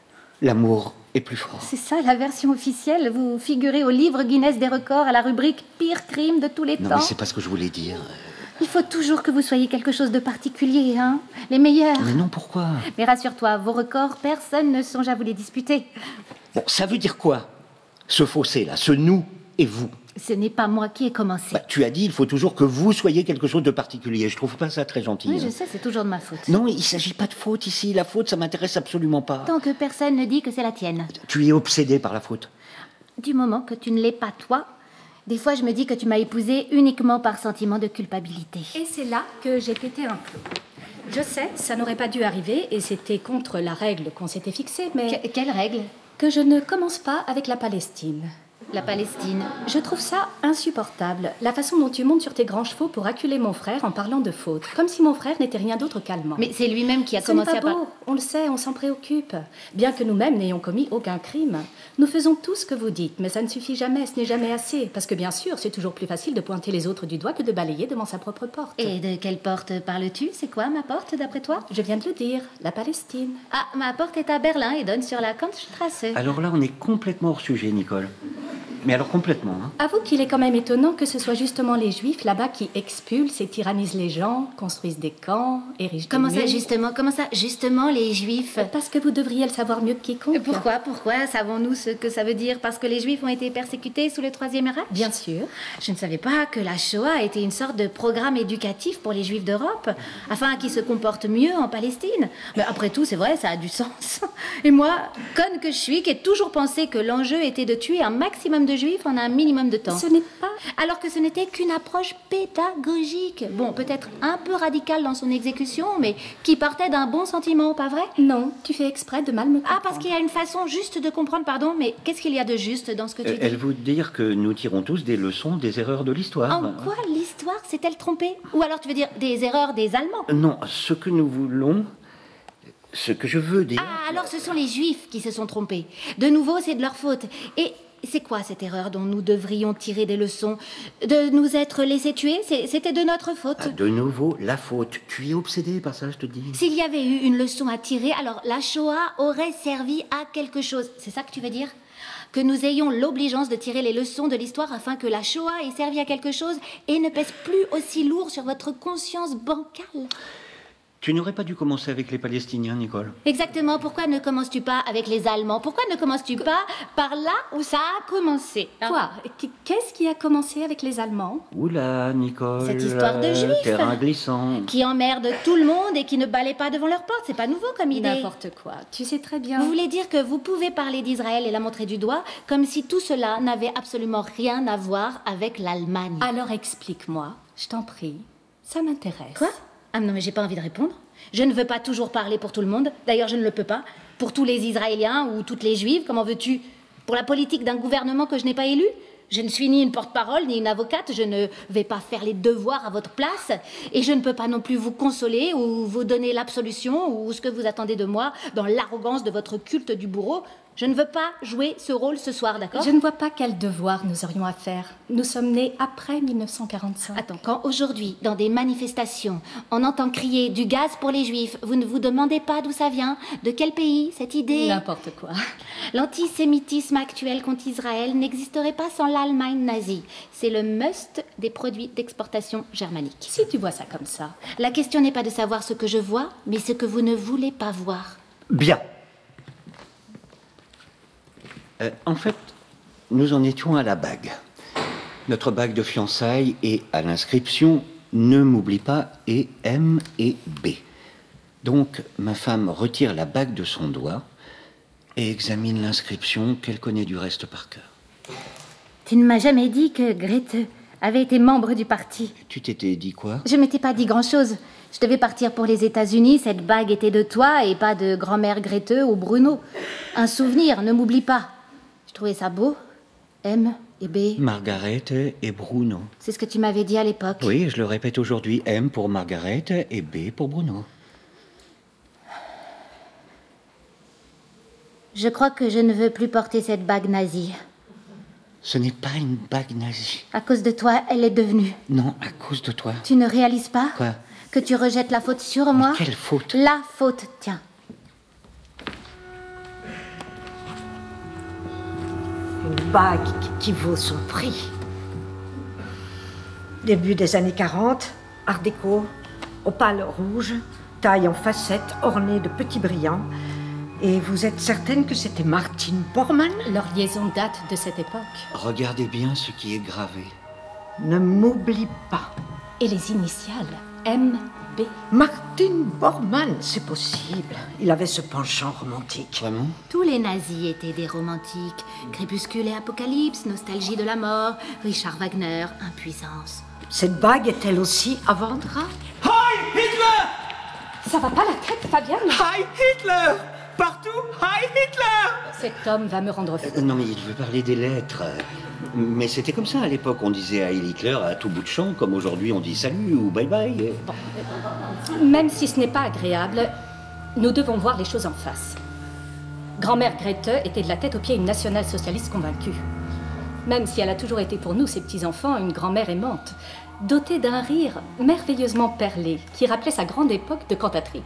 L'amour est plus fort. C'est ça, la version officielle. Vous figurez au livre Guinness des records à la rubrique « Pire crime de tous les Non, temps ». mais c'est pas ce que je voulais dire. Il faut toujours que vous soyez quelque chose de particulier, hein ? Les meilleurs. Mais non, pourquoi ? Mais rassure-toi, vos records, personne ne songe à vous les disputer. Bon, ça veut dire quoi ? Ce fossé-là, ce nous et vous. Ce n'est pas moi qui ai commencé. Bah, tu as dit, il faut toujours que vous soyez quelque chose de particulier. Je trouve pas ça très gentil. Oui, hein. je sais, c'est toujours de ma faute. Non, il s'agit pas de faute ici. La faute, ça m'intéresse absolument pas. Tant que personne ne dit que c'est la tienne. Tu es obsédé par la faute. Du moment que tu ne l'es pas toi, des fois je me dis que tu m'as épousée uniquement par sentiment de culpabilité. Et c'est là que j'ai pété un plomb. Je sais, ça n'aurait pas dû arriver et c'était contre la règle qu'on s'était fixée, mais... Que- quelle règle ? Que je ne commence pas avec la Palestine. La Palestine. Je trouve ça insupportable, la façon dont tu montes sur tes grands chevaux pour acculer mon frère en parlant de faute, comme si mon frère n'était rien d'autre qu'allemand. Mais c'est lui-même qui a Ce n'est commencé pas à... beau, on le sait, on s'en préoccupe. Bien que nous-mêmes n'ayons commis aucun crime. Nous faisons tout ce que vous dites, mais ça ne suffit jamais, ce n'est jamais assez. Parce que bien sûr, c'est toujours plus facile de pointer les autres du doigt que de balayer devant sa propre porte. Et de quelle porte parles-tu ? C'est quoi ma porte, d'après toi ? Je viens de le dire, la Palestine. Ah, ma porte est à Berlin et donne sur la Kantstrasse. Alors là, on est complètement hors sujet, Nicole. Mais alors complètement, hein. Avoue qu'il est quand même étonnant que ce soit justement les Juifs là-bas qui expulsent et tyrannisent les gens, construisent des camps, érigent Comment des ça, murs. justement ? Comment ça, justement, les Juifs ? Parce que vous devriez le savoir mieux que quiconque. Pourquoi Pourquoi savons-nous ce que ça veut dire ? Parce que les Juifs ont été persécutés sous le Troisième Reich ? Bien sûr. Je ne savais pas que la Shoah était une sorte de programme éducatif pour les Juifs d'Europe, afin qu'ils se comportent mieux en Palestine. Mais après tout, c'est vrai, ça a du sens. Et moi, conne que je suis, qui ai toujours pensé que l'enjeu était de tuer un maximum de Juifs en un minimum de temps. Ce n'est pas... Alors que ce n'était qu'une approche pédagogique. Bon, peut-être un peu radicale dans son exécution, mais qui partait d'un bon sentiment, pas vrai ? Non, tu fais exprès de mal me comprendre. Ah, parce qu'il y a une façon juste de comprendre, pardon, mais qu'est-ce qu'il y a de juste dans ce que tu Euh, dis ? Elle veut dire que nous tirons tous des leçons des erreurs de l'histoire. En quoi l'histoire s'est-elle trompée ? Ou alors tu veux dire des erreurs des Allemands ? Non, ce que nous voulons, ce que je veux dire... Ah, alors ce sont les Juifs qui se sont trompés. De nouveau, c'est de leur faute. Et c'est quoi cette erreur dont nous devrions tirer des leçons ? De nous être laissés tuer ? C'est- C'était de notre faute. Ah, de nouveau, la faute. Tu es obsédé par ça, je te dis. S'il y avait eu une leçon à tirer, alors la Shoah aurait servi à quelque chose. C'est ça que tu veux dire ? Que nous ayons l'obligeance de tirer les leçons de l'histoire afin que la Shoah ait servi à quelque chose et ne pèse plus aussi lourd sur votre conscience bancale. Tu n'aurais pas dû commencer avec les Palestiniens, Nicole. Exactement, pourquoi ne commences-tu pas avec les Allemands ? Pourquoi ne commences-tu pas par là où ça a commencé hein ? Quoi ? Qu- Qu'est-ce qui a commencé avec les Allemands ? Oula, Nicole. Cette histoire de euh, Juifs. Terrain glissant. Qui emmerdent tout le monde et qui ne balaient pas devant leur porte, c'est pas nouveau comme idée. N'importe quoi. Tu sais très bien. Vous voulez dire que vous pouvez parler d'Israël et la montrer du doigt comme si tout cela n'avait absolument rien à voir avec l'Allemagne. Alors explique-moi, je t'en prie. Ça m'intéresse. Quoi ? Ah non, mais j'ai pas envie de répondre. Je ne veux pas toujours parler pour tout le monde. D'ailleurs, je ne le peux pas. Pour tous les Israéliens ou toutes les Juives, comment veux-tu ? Pour la politique d'un gouvernement que je n'ai pas élu ? Je ne suis ni une porte-parole, ni une avocate. Je ne vais pas faire les devoirs à votre place. Et je ne peux pas non plus vous consoler ou vous donner l'absolution ou ce que vous attendez de moi dans l'arrogance de votre culte du bourreau. Je ne veux pas jouer ce rôle ce soir, d'accord ? Je ne vois pas quel devoir nous aurions à faire. Nous sommes nés après mille neuf cent quarante-cinq. Attends, quand aujourd'hui, dans des manifestations, on entend crier du gaz pour les Juifs, vous ne vous demandez pas d'où ça vient ? De quel pays, cette idée ? N'importe quoi. L'antisémitisme actuel contre Israël n'existerait pas sans l'Allemagne nazie. C'est le must des produits d'exportation germanique. Si tu vois ça comme ça. La question n'est pas de savoir ce que je vois, mais ce que vous ne voulez pas voir. Bien. Euh, en fait, nous en étions à la bague. Notre bague de fiançailles et à l'inscription « Ne m'oublie pas » et « M » et « B ». Donc, ma femme retire la bague de son doigt et examine l'inscription qu'elle connaît du reste par cœur. Tu ne m'as jamais dit que Grete avait été membre du parti. Tu t'étais dit quoi? Je m'étais pas dit grand-chose. Je devais partir pour les États-Unis, cette bague était de toi et pas de grand-mère Grete ou Bruno. Un souvenir, ne m'oublie pas. Je trouvais ça beau. M et B. Margaret et Bruno. C'est ce que tu m'avais dit à l'époque. Oui, je le répète aujourd'hui. M pour Margaret et B pour Bruno. Je crois que je ne veux plus porter cette bague nazie. Ce n'est pas une bague nazie. À cause de toi, elle est devenue. Non, à cause de toi. Tu ne réalises pas? Quoi? Que tu rejettes la faute sur moi? Mais quelle faute? La faute, tiens. Une bague qui, qui vaut son prix. Début des années quarante, art déco, opale rouge, taille en facettes ornée de petits brillants. Et vous êtes certaine que c'était Martine Bormann? Leur liaison date de cette époque. Regardez bien ce qui est gravé. Ne m'oublie pas. Et les initiales, M B. Martine Bormann, c'est possible. Il avait ce penchant romantique. Vraiment? Tous les nazis étaient des romantiques. Crépuscule et apocalypse, nostalgie de la mort, Richard Wagner, impuissance. Cette bague est-elle aussi à vendre? Heil Hitler! Ça va pas la tête, Fabienne? Heil Hitler! Partout, Heil Hitler! Cet homme va me rendre fou. Euh, non, mais il veut parler des lettres. Mais c'était comme ça à l'époque. On disait Heil Hitler à tout bout de champ, comme aujourd'hui on dit salut ou bye bye. Bon, même si ce n'est pas agréable, nous devons voir les choses en face. Grand-mère Grete était de la tête aux pieds une nationale-socialiste convaincue. Même si elle a toujours été pour nous, ses petits-enfants, une grand-mère aimante, dotée d'un rire merveilleusement perlé, qui rappelait sa grande époque de cantatrice.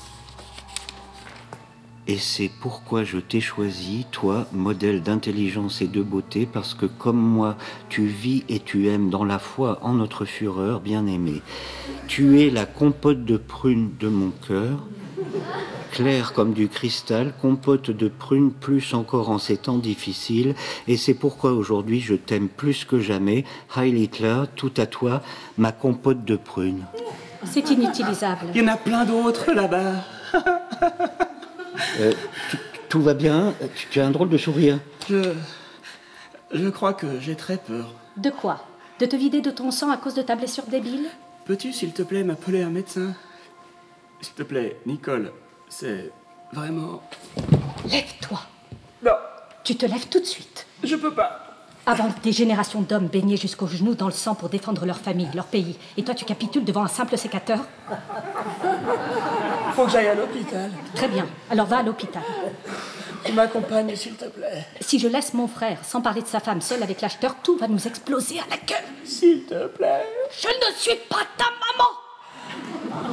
Et c'est pourquoi je t'ai choisi, toi, modèle d'intelligence et de beauté, parce que comme moi, tu vis et tu aimes dans la foi en notre Führer bien-aimé. Tu es la compote de prunes de mon cœur, claire comme du cristal, compote de prunes plus encore en ces temps difficiles, et c'est pourquoi aujourd'hui je t'aime plus que jamais. Heil Hitler, tout à toi, ma compote de prunes. C'est inutilisable. Il y en a plein d'autres là-bas. Euh, tout, tout va bien? tu, tu as un drôle de sourire. Je... Je crois que j'ai très peur. De quoi? De te vider de ton sang à cause de ta blessure débile? Peux-tu, s'il te plaît, m'appeler un médecin? S'il te plaît, Nicole, c'est vraiment... Lève-toi. Non, Tu te lèves tout de suite. je peux pas. Avant des générations d'hommes baignés jusqu'aux genoux dans le sang pour défendre leur famille, leur pays. Et toi, tu capitules devant un simple sécateur? Faut que j'aille à l'hôpital. Très bien. Alors va à l'hôpital. Tu m'accompagnes, s'il te plaît. Si je laisse mon frère, sans parler de sa femme, seul avec l'acheteur, tout va nous exploser à la gueule. S'il te plaît. Je ne suis pas ta maman.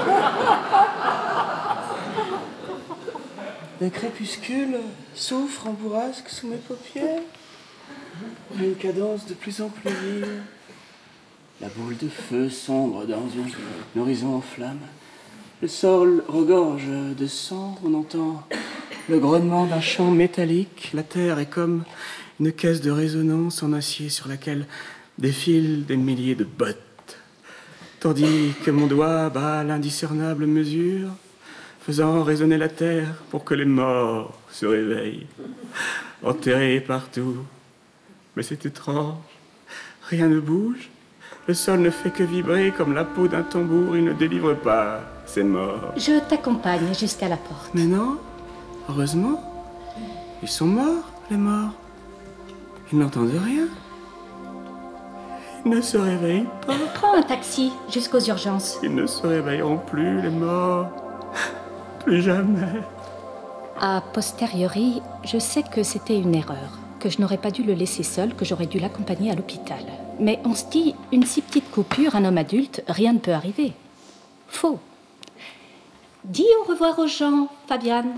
Des crépuscules souffrent en bourrasque sous mes paupières. Une cadence de plus en plus vive. La boule de feu sombre dans une, un horizon en flammes. Le sol regorge de cendres. On entend le grognement d'un chant métallique. La terre est comme une caisse de résonance en acier sur laquelle défilent des milliers de bottes. Tandis que mon doigt bat l'indiscernable mesure, faisant résonner la terre pour que les morts se réveillent, enterrés partout. Mais c'est étrange, rien ne bouge, le sol ne fait que vibrer comme la peau d'un tambour, il ne délivre pas ses morts. Je t'accompagne jusqu'à la porte. Mais non, heureusement, ils sont morts, les morts. Ils n'entendent rien. Ils ne se réveillent pas. Prends un taxi jusqu'aux urgences. Ils ne se réveilleront plus, les morts. Plus jamais. A posteriori, je sais que c'était une erreur, que je n'aurais pas dû le laisser seul, que j'aurais dû l'accompagner à l'hôpital. Mais on se dit, une si petite coupure, un homme adulte, rien ne peut arriver. Faux. Dis au revoir aux gens, Fabienne.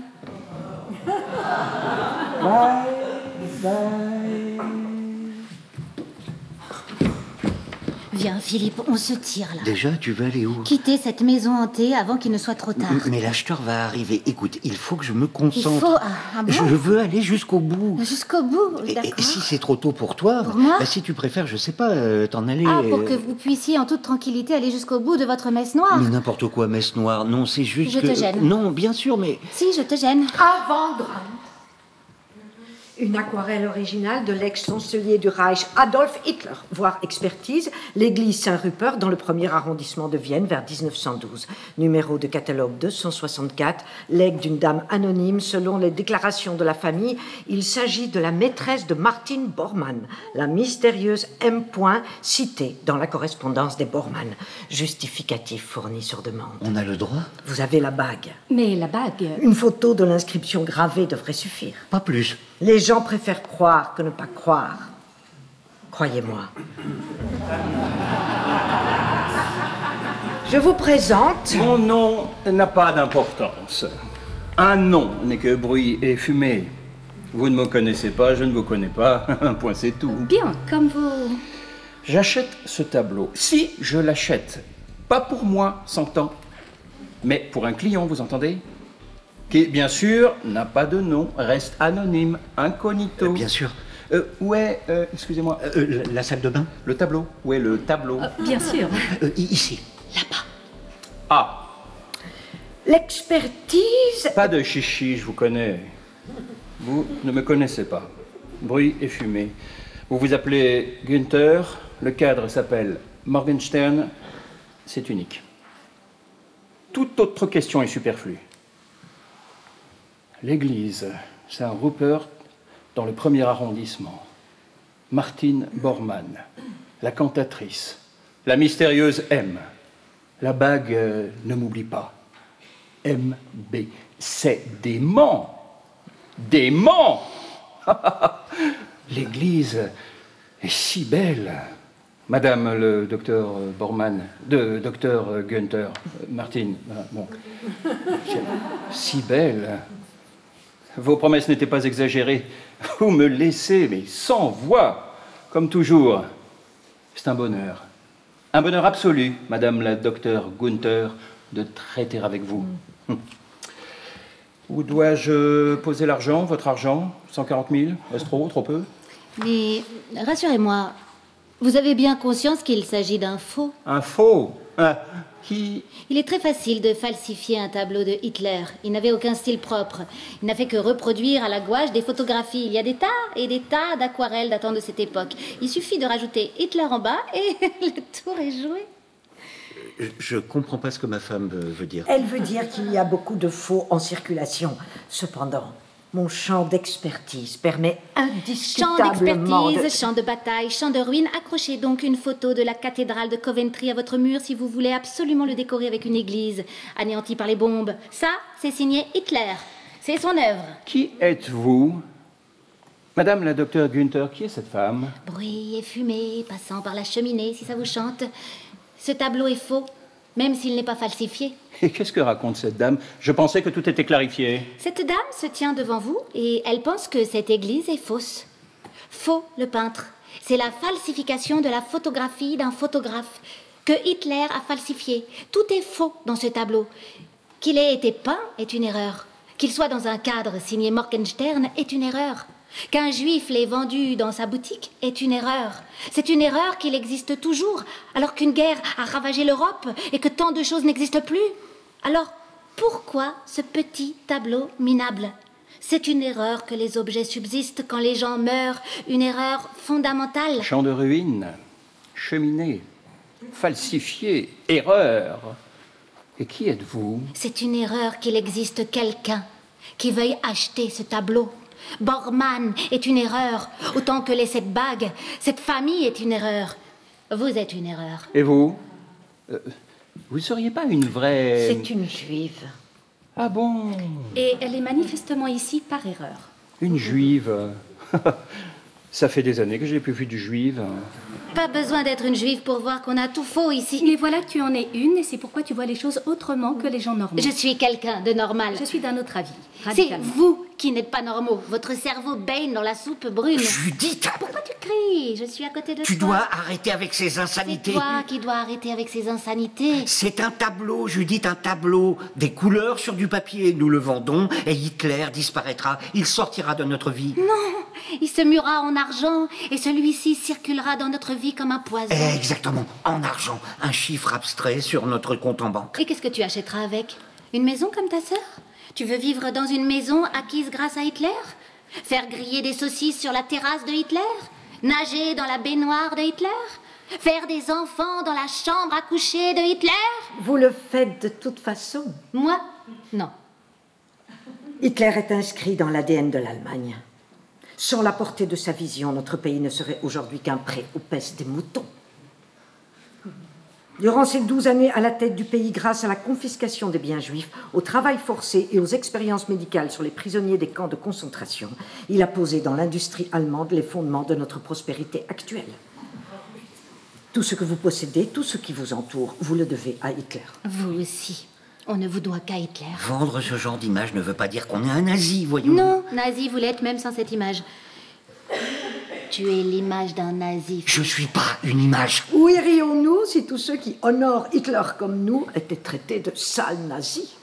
Bye, bye. Viens, Philippe, on se tire là. Déjà, tu veux aller où? Quitter cette maison hantée avant qu'il ne soit trop tard. Mais l'acheteur va arriver. Écoute, il faut que je me concentre. Il faut... Ah, ah bon? Je veux aller jusqu'au bout. Jusqu'au bout, Et, d'accord. et si c'est trop tôt pour toi, Pour moi bah, si tu préfères, je sais pas, euh, t'en aller... Ah, pour euh, que vous puissiez en toute tranquillité aller jusqu'au bout de votre messe noire. Mais n'importe quoi, messe noire. Non, c'est juste Je que... te gêne. Non, bien sûr, mais... Si, je te gêne. À vendre. Une aquarelle originale de l'ex-chancelier du Reich Adolf Hitler, voire expertise, l'église Saint-Rupert dans le premier arrondissement de Vienne vers dix-neuf cent douze. Numéro de catalogue deux cent soixante-quatre, legs d'une dame anonyme. Selon les déclarations de la famille, il s'agit de la maîtresse de Martin Bormann, la mystérieuse M. citée dans la correspondance des Bormann. Justificatif fourni sur demande. On a le droit? Vous avez la bague. Mais la bague... Une photo de l'inscription gravée devrait suffire. Pas plus. Les gens préfèrent croire que ne pas croire. Croyez-moi. Je vous présente... Mon nom n'a pas d'importance. Un nom n'est que bruit et fumée. Vous ne me connaissez pas, je ne vous connais pas. Un point, c'est tout. Bien, comme vous... J'achète ce tableau. Si je l'achète, pas pour moi, s'entend, mais pour un client, vous entendez? Qui, bien sûr, n'a pas de nom, reste anonyme, incognito. Euh, bien sûr. Euh, où est, euh, excusez-moi, Euh, la, la salle de bain? le tableau? Où est le tableau? Euh, bien sûr. Euh, ici. Là-bas. Ah, L'expertise... pas de chichi, je vous connais. Vous ne me connaissez pas. Bruit et fumée. Vous vous appelez Günther, le cadre s'appelle Morgenstern, c'est unique. Toute autre question est superflue. L'église Saint-Rupert dans le premier arrondissement. Martine Bormann, la cantatrice, la mystérieuse M. La bague euh, ne m'oublie pas. M B. C'est dément. Dément. L'église est si belle. Madame le docteur Bormann, de docteur Günther, Martine, bon, si belle. Vos promesses n'étaient pas exagérées. Vous me laissez, mais sans voix, comme toujours. C'est un bonheur. Un bonheur absolu, Madame la docteur Günther, de traiter avec vous. Hum. Où dois-je poser l'argent, votre argent? cent quarante mille? Est-ce trop, trop peu? Mais rassurez-moi, vous avez bien conscience qu'il s'agit d'un faux? Un faux? Ah, qui... Il est très facile de falsifier un tableau de Hitler. Il n'avait aucun style propre. Il n'a fait que reproduire à la gouache des photographies. Il y a des tas et des tas d'aquarelles datant de cette époque. Il suffit de rajouter Hitler en bas et le tour est joué. Je, je comprends pas ce que ma femme euh, veut dire. Elle veut dire qu'il y a beaucoup de faux en circulation. Cependant, mon champ d'expertise permet Champ indiscutablement d'expertise, de... champ de bataille, champ de ruines. Accrochez donc une photo de la cathédrale de Coventry à votre mur si vous voulez absolument le décorer avec une église anéantie par les bombes. Ça, c'est signé Hitler. C'est son œuvre. Qui êtes-vous? Madame la docteur Günther, qui est cette femme? Bruit et fumée passant par la cheminée, si ça vous chante. Ce tableau est faux, même s'il n'est pas falsifié. Et qu'est-ce que raconte cette dame? Je pensais que tout était clarifié. Cette dame se tient devant vous et elle pense que cette église est fausse. Faux, le peintre. C'est la falsification de la photographie d'un photographe que Hitler a falsifié. Tout est faux dans ce tableau. Qu'il ait été peint est une erreur. Qu'il soit dans un cadre signé Morgenstern est une erreur. Qu'un juif l'ait vendu dans sa boutique est une erreur. C'est une erreur qu'il existe toujours, alors qu'une guerre a ravagé l'Europe et que tant de choses n'existent plus. Alors, pourquoi ce petit tableau minable? C'est une erreur que les objets subsistent quand les gens meurent, une erreur fondamentale. Champ de ruines, cheminée, falsifié, erreur. Et qui êtes-vous? C'est une erreur qu'il existe quelqu'un qui veuille acheter ce tableau. Bormann est une erreur, autant que l'est cette bague. Cette famille est une erreur. Vous êtes une erreur. Et vous? euh, Vous ne seriez pas une vraie... C'est une juive. Ah bon? Et elle est manifestement ici par erreur. Une juive. Ça fait des années que je n'ai plus vu de juive. Pas besoin d'être une juive pour voir qu'on a tout faux ici. Mais voilà que tu en es une, et c'est pourquoi tu vois les choses autrement que les gens normaux. Je suis quelqu'un de normal. Je suis d'un autre avis, C'est radicalement. vous qui n'êtes pas normaux. Votre cerveau baigne dans la soupe brune. Judith! Pourquoi tu écrit. Je suis à côté de Tu toi. dois arrêter avec ces C'est insanités. toi qui dois arrêter avec ces insanités. C'est un tableau, Judith, un tableau. Des couleurs sur du papier. Nous le vendons et Hitler disparaîtra. Il sortira de notre vie. Non, il se muera en argent et celui-ci circulera dans notre vie comme un poison. Exactement, en argent. Un chiffre abstrait sur notre compte en banque. Et qu'est-ce que tu achèteras avec? Une maison comme ta sœur? Tu veux vivre dans une maison acquise grâce à Hitler? Faire griller des saucisses sur la terrasse de Hitler? Nager dans la baignoire de Hitler? Faire des enfants dans la chambre à coucher de Hitler? Vous le faites de toute façon. Moi? Non. Hitler est inscrit dans l'A D N de l'Allemagne. Sans la portée de sa vision, notre pays ne serait aujourd'hui qu'un pré aux pestes des moutons. Durant ces douze années à la tête du pays, grâce à la confiscation des biens juifs, au travail forcé et aux expériences médicales sur les prisonniers des camps de concentration, il a posé dans l'industrie allemande les fondements de notre prospérité actuelle. Tout ce que vous possédez, tout ce qui vous entoure, vous le devez à Hitler. Vous aussi. On ne vous doit qu'à Hitler. Vendre ce genre d'image ne veut pas dire qu'on est un nazi, voyons. Non, nazi, vous l'êtes même sans cette image. Tu es l'image d'un nazi. Je suis pas une image. Où irions-nous si tous ceux qui honorent Hitler comme nous étaient traités de sales nazis?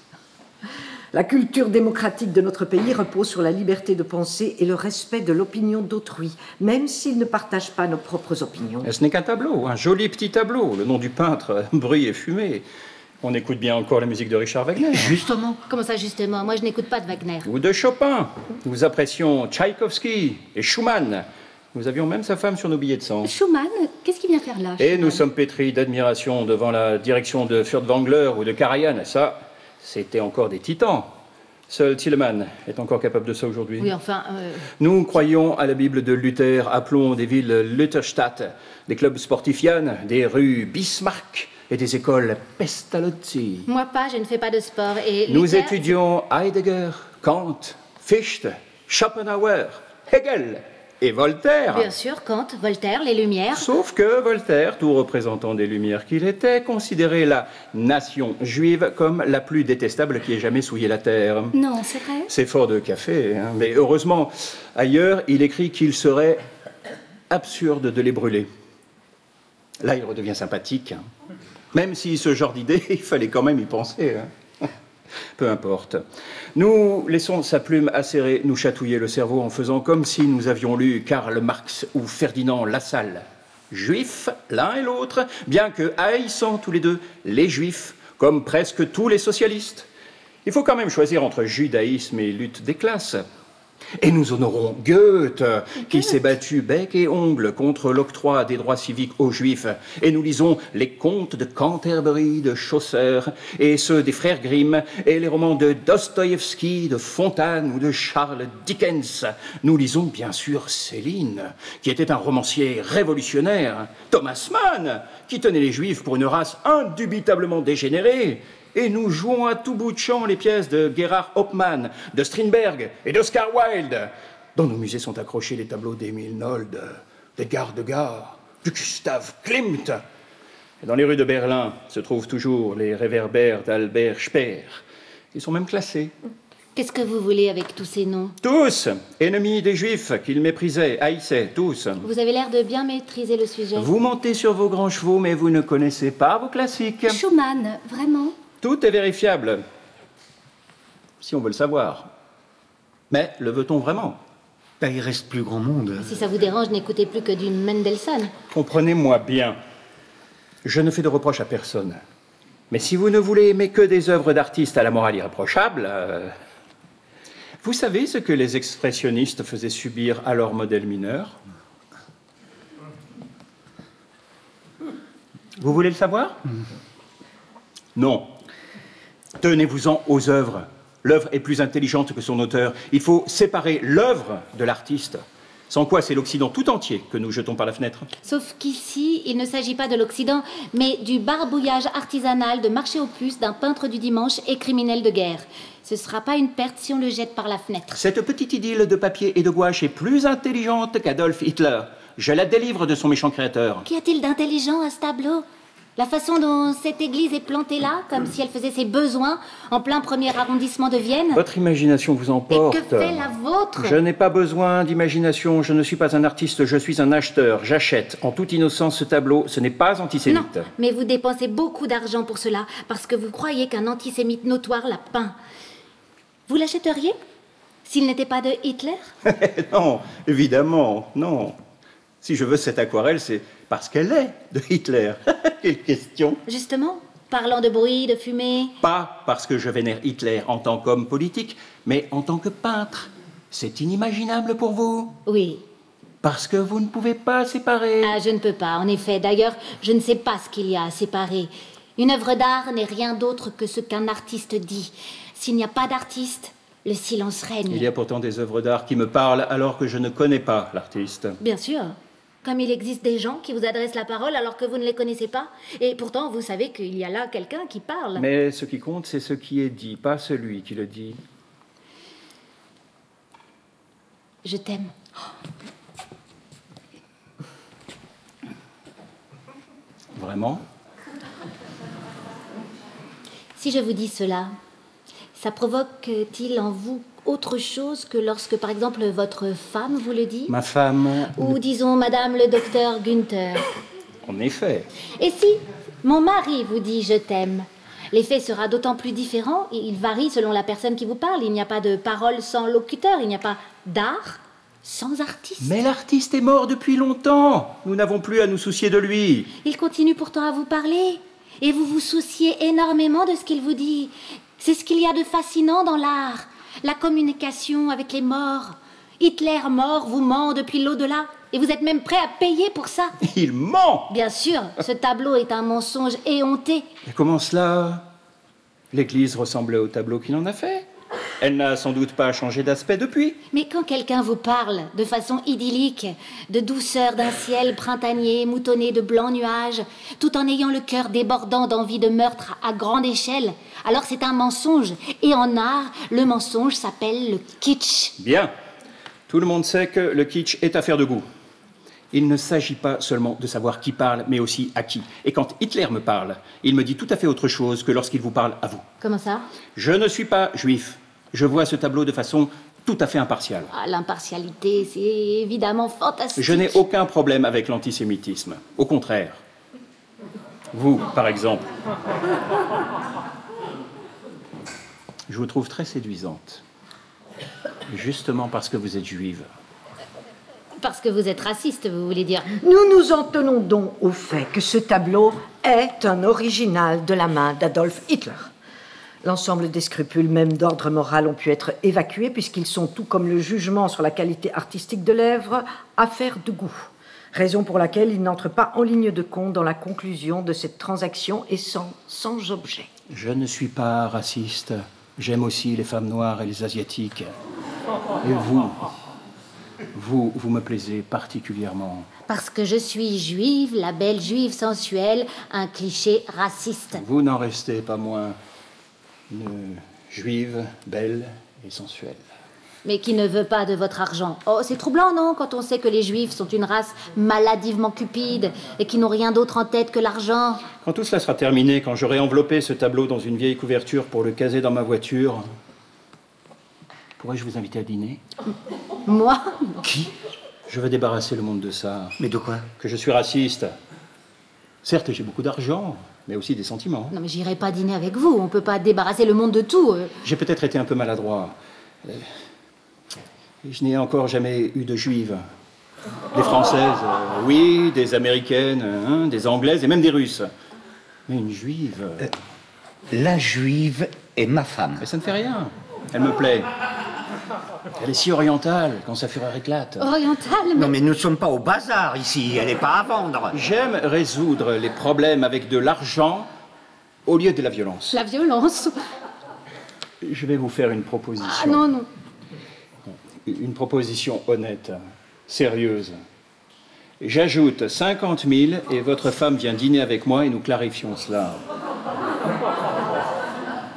La culture démocratique de notre pays repose sur la liberté de penser et le respect de l'opinion d'autrui, même s'ils ne partagent pas nos propres opinions. Ce n'est qu'un tableau, un joli petit tableau. Le nom du peintre, Bruit et Fumée. On écoute bien encore la musique de Richard Wagner. Justement. Comment ça, justement? Moi, je n'écoute pas de Wagner. Ou de Chopin. Nous apprécions Tchaïkovski et Schumann. Nous avions même sa femme sur nos billets de sang. Schumann, qu'est-ce qu'il vient faire là? Et Schumann nous sommes pétris d'admiration devant la direction de Furtwängler ou de Karajan. Ça, c'était encore des titans. Seul Tillemann est encore capable de ça aujourd'hui. Oui, enfin... Euh... Nous croyons à la Bible de Luther, appelons des villes Lutherstadt, des clubs sportifianes, des rues Bismarck et des écoles Pestalozzi. Moi pas, je ne fais pas de sport et... Nous Luther... étudions Heidegger, Kant, Fichte, Schopenhauer, Hegel et Voltaire. Bien sûr, Kant, Voltaire, les Lumières. Sauf que Voltaire, tout représentant des Lumières qu'il était, considérait la nation juive comme la plus détestable qui ait jamais souillé la terre. Non, c'est vrai. C'est fort de café, hein, mais heureusement, ailleurs, il écrit qu'il serait absurde de les brûler. Là, il redevient sympathique. Hein. Même si ce genre d'idée, il fallait quand même y penser. Hein. Peu importe. Nous laissons sa plume acérée nous chatouiller le cerveau en faisant comme si nous avions lu Karl Marx ou Ferdinand Lassalle. Juifs, l'un et l'autre, bien que haïssant tous les deux les juifs, comme presque tous les socialistes. Il faut quand même choisir entre judaïsme et lutte des classes. Et nous honorons Goethe, qui s'est battu bec et ongle contre l'octroi des droits civiques aux Juifs. Et nous lisons les contes de Canterbury, de Chaucer, et ceux des frères Grimm, et les romans de Dostoïevski, de Fontane ou de Charles Dickens. Nous lisons bien sûr Céline, qui était un romancier révolutionnaire, Thomas Mann, qui tenait les Juifs pour une race indubitablement dégénérée. Et nous jouons à tout bout de champ les pièces de Gerhard Hauptmann, de Strindberg et d'Oscar Wilde. Dans nos musées sont accrochés les tableaux d'Émile Nolde, d'Edgar Degas, de Gustav Klimt. Et dans les rues de Berlin se trouvent toujours les réverbères d'Albert Speer. Ils sont même classés. Qu'est-ce que vous voulez avec tous ces noms? Tous, ennemis des Juifs qu'ils méprisaient, haïssaient, tous. Vous avez l'air de bien maîtriser le sujet. Vous montez sur vos grands chevaux, mais vous ne connaissez pas vos classiques. Schumann, vraiment? Tout est vérifiable, si on veut le savoir. Mais le veut-on vraiment? Ben, il reste plus grand monde. Si ça vous dérange, n'écoutez plus que du Mendelssohn. Comprenez-moi bien. Je ne fais de reproche à personne. Mais si vous ne voulez aimer que des œuvres d'artistes à la morale irréprochable... Euh... Vous savez ce que les expressionnistes faisaient subir à leurs modèles mineurs? Vous voulez le savoir? Non. Tenez-vous-en aux œuvres. L'œuvre est plus intelligente que son auteur. Il faut séparer l'œuvre de l'artiste. Sans quoi, c'est l'Occident tout entier que nous jetons par la fenêtre. Sauf qu'ici, il ne s'agit pas de l'Occident, mais du barbouillage artisanal de marché aux puces d'un peintre du dimanche et criminel de guerre. Ce ne sera pas une perte si on le jette par la fenêtre. Cette petite idylle de papier et de gouache est plus intelligente qu'Adolf Hitler. Je la délivre de son méchant créateur. Qu'y a-t-il d'intelligent à ce tableau? La façon dont cette église est plantée là, comme si elle faisait ses besoins en plein premier arrondissement de Vienne. Votre imagination vous emporte. Et que fait la vôtre? Je n'ai pas besoin d'imagination, je ne suis pas un artiste, je suis un acheteur. J'achète en toute innocence ce tableau, ce n'est pas antisémite. Non, mais vous dépensez beaucoup d'argent pour cela, parce que vous croyez qu'un antisémite notoire l'a peint. Vous l'achèteriez s'il n'était pas de Hitler? Non, évidemment, non. Si je veux cette aquarelle, c'est parce qu'elle est de Hitler. Quelle question. Justement, parlant de bruit, de fumée... Pas parce que je vénère Hitler en tant qu'homme politique, mais en tant que peintre. C'est inimaginable pour vous? Oui. Parce que vous ne pouvez pas séparer. Ah, je ne peux pas, en effet. D'ailleurs, je ne sais pas ce qu'il y a à séparer. Une œuvre d'art n'est rien d'autre que ce qu'un artiste dit. S'il n'y a pas d'artiste, le silence règne. Il y a pourtant des œuvres d'art qui me parlent alors que je ne connais pas l'artiste. Bien sûr. Comme il existe des gens qui vous adressent la parole alors que vous ne les connaissez pas. Et pourtant, vous savez qu'il y a là quelqu'un qui parle. Mais ce qui compte, c'est ce qui est dit, pas celui qui le dit. Je t'aime. Vraiment? Si je vous dis cela, ça provoque-t-il en vous autre chose que lorsque, par exemple, votre femme vous le dit? Ma femme... Ou disons, madame le docteur Günther. En effet. Et si mon mari vous dit « je t'aime », l'effet sera d'autant plus différent. Il varie selon la personne qui vous parle. Il n'y a pas de parole sans locuteur. Il n'y a pas d'art sans artiste. Mais l'artiste est mort depuis longtemps. Nous n'avons plus à nous soucier de lui. Il continue pourtant à vous parler. Et vous vous souciez énormément de ce qu'il vous dit. C'est ce qu'il y a de fascinant dans l'art. La communication avec les morts. Hitler mort vous ment depuis l'au-delà. Et vous êtes même prêt à payer pour ça. Il ment! Bien sûr, ce tableau est un mensonge éhonté. Et comment cela? L'église ressemblait au tableau qu'il en a fait. Elle n'a sans doute pas changé d'aspect depuis. Mais quand quelqu'un vous parle de façon idyllique, de douceur d'un ciel printanier, moutonné de blancs nuages, tout en ayant le cœur débordant d'envie de meurtre à grande échelle, alors c'est un mensonge. Et en art, le mensonge s'appelle le kitsch. Bien. Tout le monde sait que le kitsch est affaire de goût. Il ne s'agit pas seulement de savoir qui parle, mais aussi à qui. Et quand Hitler me parle, il me dit tout à fait autre chose que lorsqu'il vous parle à vous. Comment ça? Je ne suis pas juif. Je vois ce tableau de façon tout à fait impartiale. Ah, l'impartialité, c'est évidemment fantastique. Je n'ai aucun problème avec l'antisémitisme. Au contraire. Vous, par exemple. Je vous trouve très séduisante. Justement parce que vous êtes juive. Parce que vous êtes raciste, vous voulez dire? Nous nous en tenons donc au fait que ce tableau est un original de la main d'Adolf Hitler. L'ensemble des scrupules, même d'ordre moral, ont pu être évacués puisqu'ils sont, tout comme le jugement sur la qualité artistique de l'œuvre, affaire de goût. Raison pour laquelle ils n'entrent pas en ligne de compte dans la conclusion de cette transaction et sont sans objet. Je ne suis pas raciste. J'aime aussi les femmes noires et les asiatiques. Et vous, vous, vous me plaisez particulièrement. Parce que je suis juive, la belle juive sensuelle, un cliché raciste. Vous n'en restez pas moins une juive, belle et sensuelle. Mais qui ne veut pas de votre argent. Oh, c'est troublant, non, quand on sait que les juifs sont une race maladivement cupide et qui n'ont rien d'autre en tête que l'argent. Quand tout cela sera terminé, quand j'aurai enveloppé ce tableau dans une vieille couverture pour le caser dans ma voiture, pourrais-je vous inviter à dîner? Moi? Qui? Je veux débarrasser le monde de ça. Mais de quoi? Que je suis raciste. Certes, j'ai beaucoup d'argent, mais aussi des sentiments. Non, mais j'irai pas dîner avec vous. On peut pas débarrasser le monde de tout. Euh. J'ai peut-être été un peu maladroit. Euh, je n'ai encore jamais eu de juive. Des françaises, euh, oui, des américaines, hein, des anglaises et même des russes. Mais une juive... Euh, la juive est ma femme. Mais ça ne fait rien. Elle me plaît. Elle est si orientale quand sa fureur éclate. Orientale, mais... Non, mais nous ne sommes pas au bazar ici. Elle n'est pas à vendre. J'aime résoudre les problèmes avec de l'argent au lieu de la violence. La violence? Je vais vous faire une proposition. Ah non, non. Une proposition honnête, sérieuse. J'ajoute cinquante mille et votre femme vient dîner avec moi et nous clarifions cela.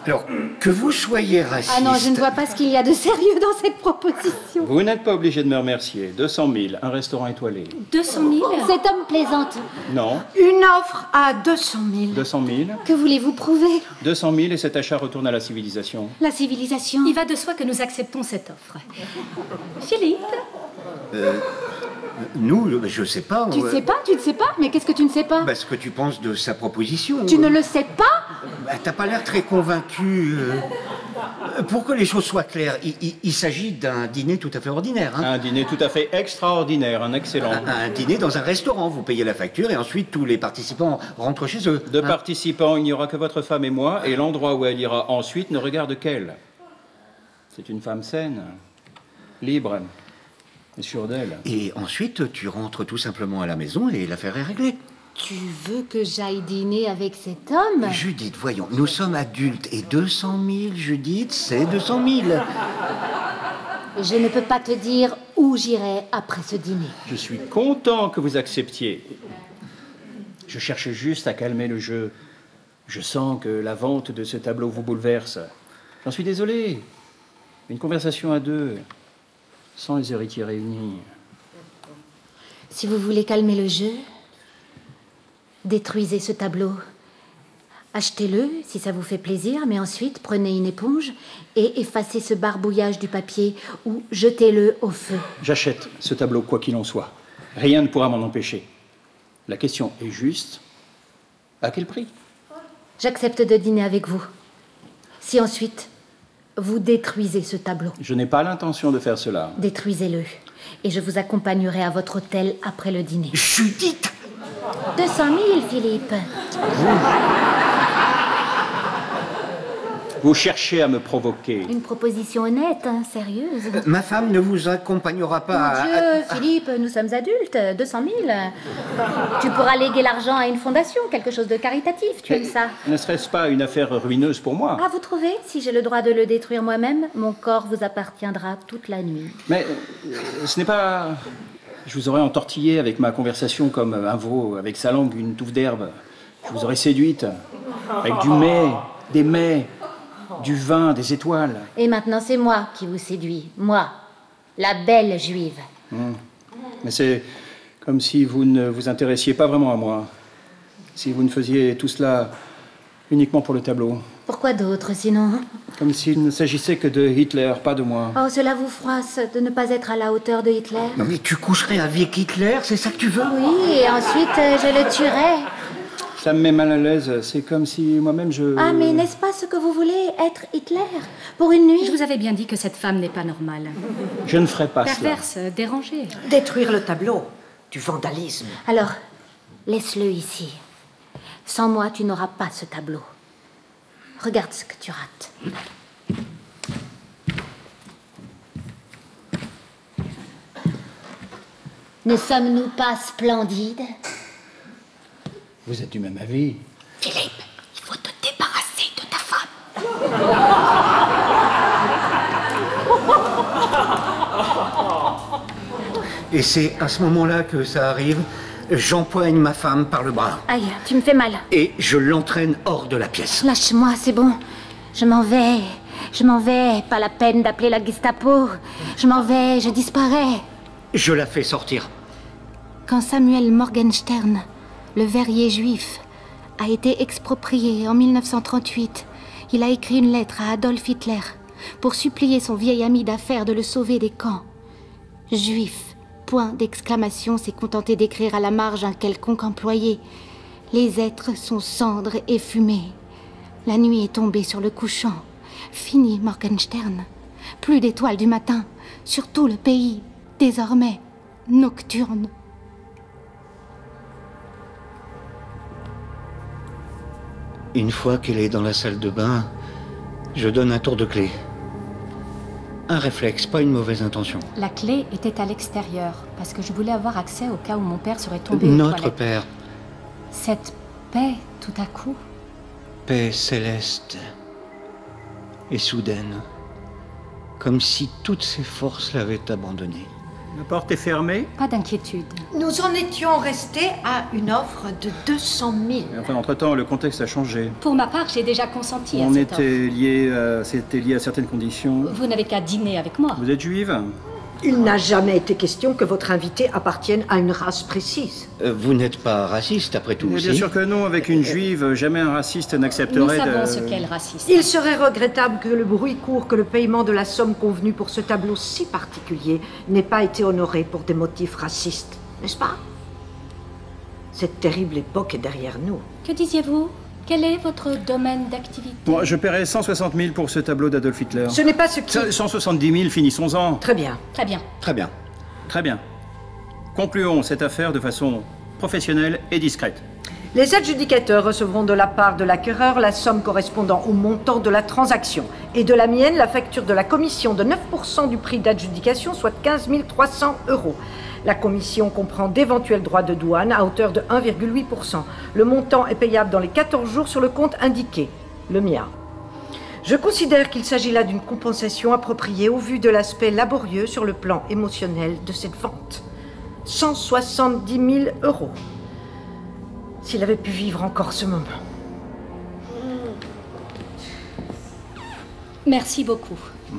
Alors, que vous soyez raciste... Ah non, je ne vois pas ce qu'il y a de sérieux dans cette proposition. Vous n'êtes pas obligé de me remercier. deux cent mille, un restaurant étoilé. deux cent mille? Cet homme plaisante. Non. Une offre à deux cent mille. deux cent mille. Que voulez-vous prouver? deux cent mille et cet achat retourne à la civilisation. La civilisation. Il va de soi que nous acceptons cette offre. Philippe? Euh, nous, je sais pas. Tu euh, sais pas? Tu ne sais pas? Mais qu'est-ce que tu ne sais pas? bah, ce que tu penses de sa proposition. Tu ne le sais pas? Bah, t'as pas l'air très convaincu. euh. Pour que les choses soient claires, il, il- il s'agit d'un dîner tout à fait ordinaire. Hein. Un dîner tout à fait extraordinaire, un excellent. Un, un dîner dans un restaurant. Vous payez la facture et ensuite tous les participants rentrent chez eux. De Hein. participants, il n'y aura que votre femme et moi, et l'endroit où elle ira ensuite ne regarde qu'elle. C'est une femme saine, libre, et sûre d'elle. Et ensuite, tu rentres tout simplement à la maison et l'affaire est réglée. Tu veux que j'aille dîner avec cet homme? Judith, voyons, nous sommes adultes et deux cent mille, Judith, c'est deux cent mille. Je ne peux pas te dire où j'irai après ce dîner. Je suis content que vous acceptiez. Je cherche juste à calmer le jeu. Je sens que la vente de ce tableau vous bouleverse. J'en suis désolé. Une conversation à deux, sans les héritiers réunis. Si vous voulez calmer le jeu, détruisez ce tableau. Achetez-le si ça vous fait plaisir, mais ensuite prenez une éponge et effacez ce barbouillage du papier ou jetez-le au feu. J'achète ce tableau quoi qu'il en soit. Rien ne pourra m'en empêcher. La question est juste. À quel prix? J'accepte de dîner avec vous. Si ensuite vous détruisez ce tableau, Je n'ai pas l'intention de faire cela. détruisez-le. Et je vous accompagnerai à votre hôtel après le dîner. Judith! deux cent mille, Philippe. Vous cherchez à me provoquer. Une proposition honnête, hein, sérieuse. Ma femme ne vous accompagnera pas Mon à- Dieu, Philippe, nous sommes adultes, deux cent mille. Tu pourras léguer l'argent à une fondation, quelque chose de caritatif, tu aimes ça? Ne serait-ce pas une affaire ruineuse pour moi? Ah, vous trouvez? Si j'ai le droit de le détruire moi-même, mon corps vous appartiendra toute la nuit. Mais euh, ce n'est pas... Je vous aurais entortillé avec ma conversation comme un veau avec sa langue une touffe d'herbe. Je vous aurais séduite avec du mets, des mets, du vin, des étoiles. Et maintenant, c'est moi qui vous séduis. Moi, la belle juive. Hum. Mais c'est comme si vous ne vous intéressiez pas vraiment à moi. Si vous ne faisiez tout cela uniquement pour le tableau. Pourquoi d'autres, sinon? Comme s'il ne s'agissait que de Hitler, pas de moi. Oh, cela vous froisse de ne pas être à la hauteur de Hitler? Non mais tu coucherais avec Hitler, c'est ça que tu veux? Oui, et ensuite, euh, je le tuerai. Ça me met mal à l'aise. C'est comme si moi-même je... Ah, mais n'est-ce pas ce que vous voulez, être Hitler? Pour une nuit? Je vous avais bien dit que cette femme n'est pas normale. Je ne ferai pas cela. Perverse, dérangée. Détruire le tableau. Du vandalisme. Alors, laisse-le ici. Sans moi, tu n'auras pas ce tableau. Regarde ce que tu rates. Ne sommes-nous pas splendides? Vous êtes du même avis. Philippe, il faut te débarrasser de ta femme. Et c'est à ce moment-là que ça arrive. J'empoigne ma femme par le bras Aïe, tu me fais mal. et je l'entraîne hors de la pièce. Lâche-moi, c'est bon. Je m'en vais. Je m'en vais. Pas la peine d'appeler la Gestapo. Je m'en vais, je disparais. Je la fais sortir. Quand Samuel Morgenstern, le verrier juif, a été exproprié en mille neuf cent trente-huit, il a écrit une lettre à Adolf Hitler pour supplier son vieil ami d'affaires de le sauver des camps. Juif, point d'exclamation, s'est contenté d'écrire à la marge un quelconque employé. Les êtres sont cendres et fumée. La nuit est tombée sur le couchant. Fini Morgenstern. Plus d'étoiles du matin. Sur tout le pays, désormais nocturne. Une fois qu'elle est dans la salle de bain, je donne un tour de clé. Un réflexe, pas une mauvaise intention. La clé était à l'extérieur, parce que je voulais avoir accès au cas où mon père serait tombé aux Notre toilettes. Père, Cette paix, tout à coup, paix céleste et soudaine, comme si toutes ses forces l'avaient abandonné. La porte est fermée. Pas d'inquiétude. Nous en étions restés à une offre de deux cent mille. Enfin, entre-temps, le contexte a changé. Pour ma part, j'ai déjà consenti à On cette était offre. liés à, c'était lié à certaines conditions. Vous n'avez qu'à dîner avec moi. Vous êtes juive? Il n'a jamais été question que votre invité appartienne à une race précise. Euh, vous n'êtes pas raciste, après tout, Mais si? bien sûr que non, avec une juive, jamais un raciste Nous n'accepterait de... savons ce qu'est le racisme. Il serait regrettable que le bruit court que le paiement de la somme convenue pour ce tableau si particulier n'ait pas été honoré pour des motifs racistes, n'est-ce pas? Cette terrible époque est derrière nous. Que disiez-vous? Quel est votre domaine d'activité? Moi, je paierais cent soixante mille pour ce tableau d'Adolf Hitler. Ce n'est pas ce qui... cent soixante-dix mille, finissons-en. Très bien. Très bien. Très bien. Très bien. Concluons cette affaire de façon professionnelle et discrète. Les adjudicateurs recevront de la part de l'acquéreur la somme correspondant au montant de la transaction et de la mienne la facture de la commission de neuf pour cent du prix d'adjudication, soit quinze mille trois cents euros. La commission comprend d'éventuels droits de douane à hauteur de un virgule huit pour cent. Le montant est payable dans les quatorze jours sur le compte indiqué, le mien. Je considère qu'il s'agit là d'une compensation appropriée au vu de l'aspect laborieux sur le plan émotionnel de cette vente. cent soixante-dix mille euros. S'il avait pu vivre encore ce moment. Merci beaucoup.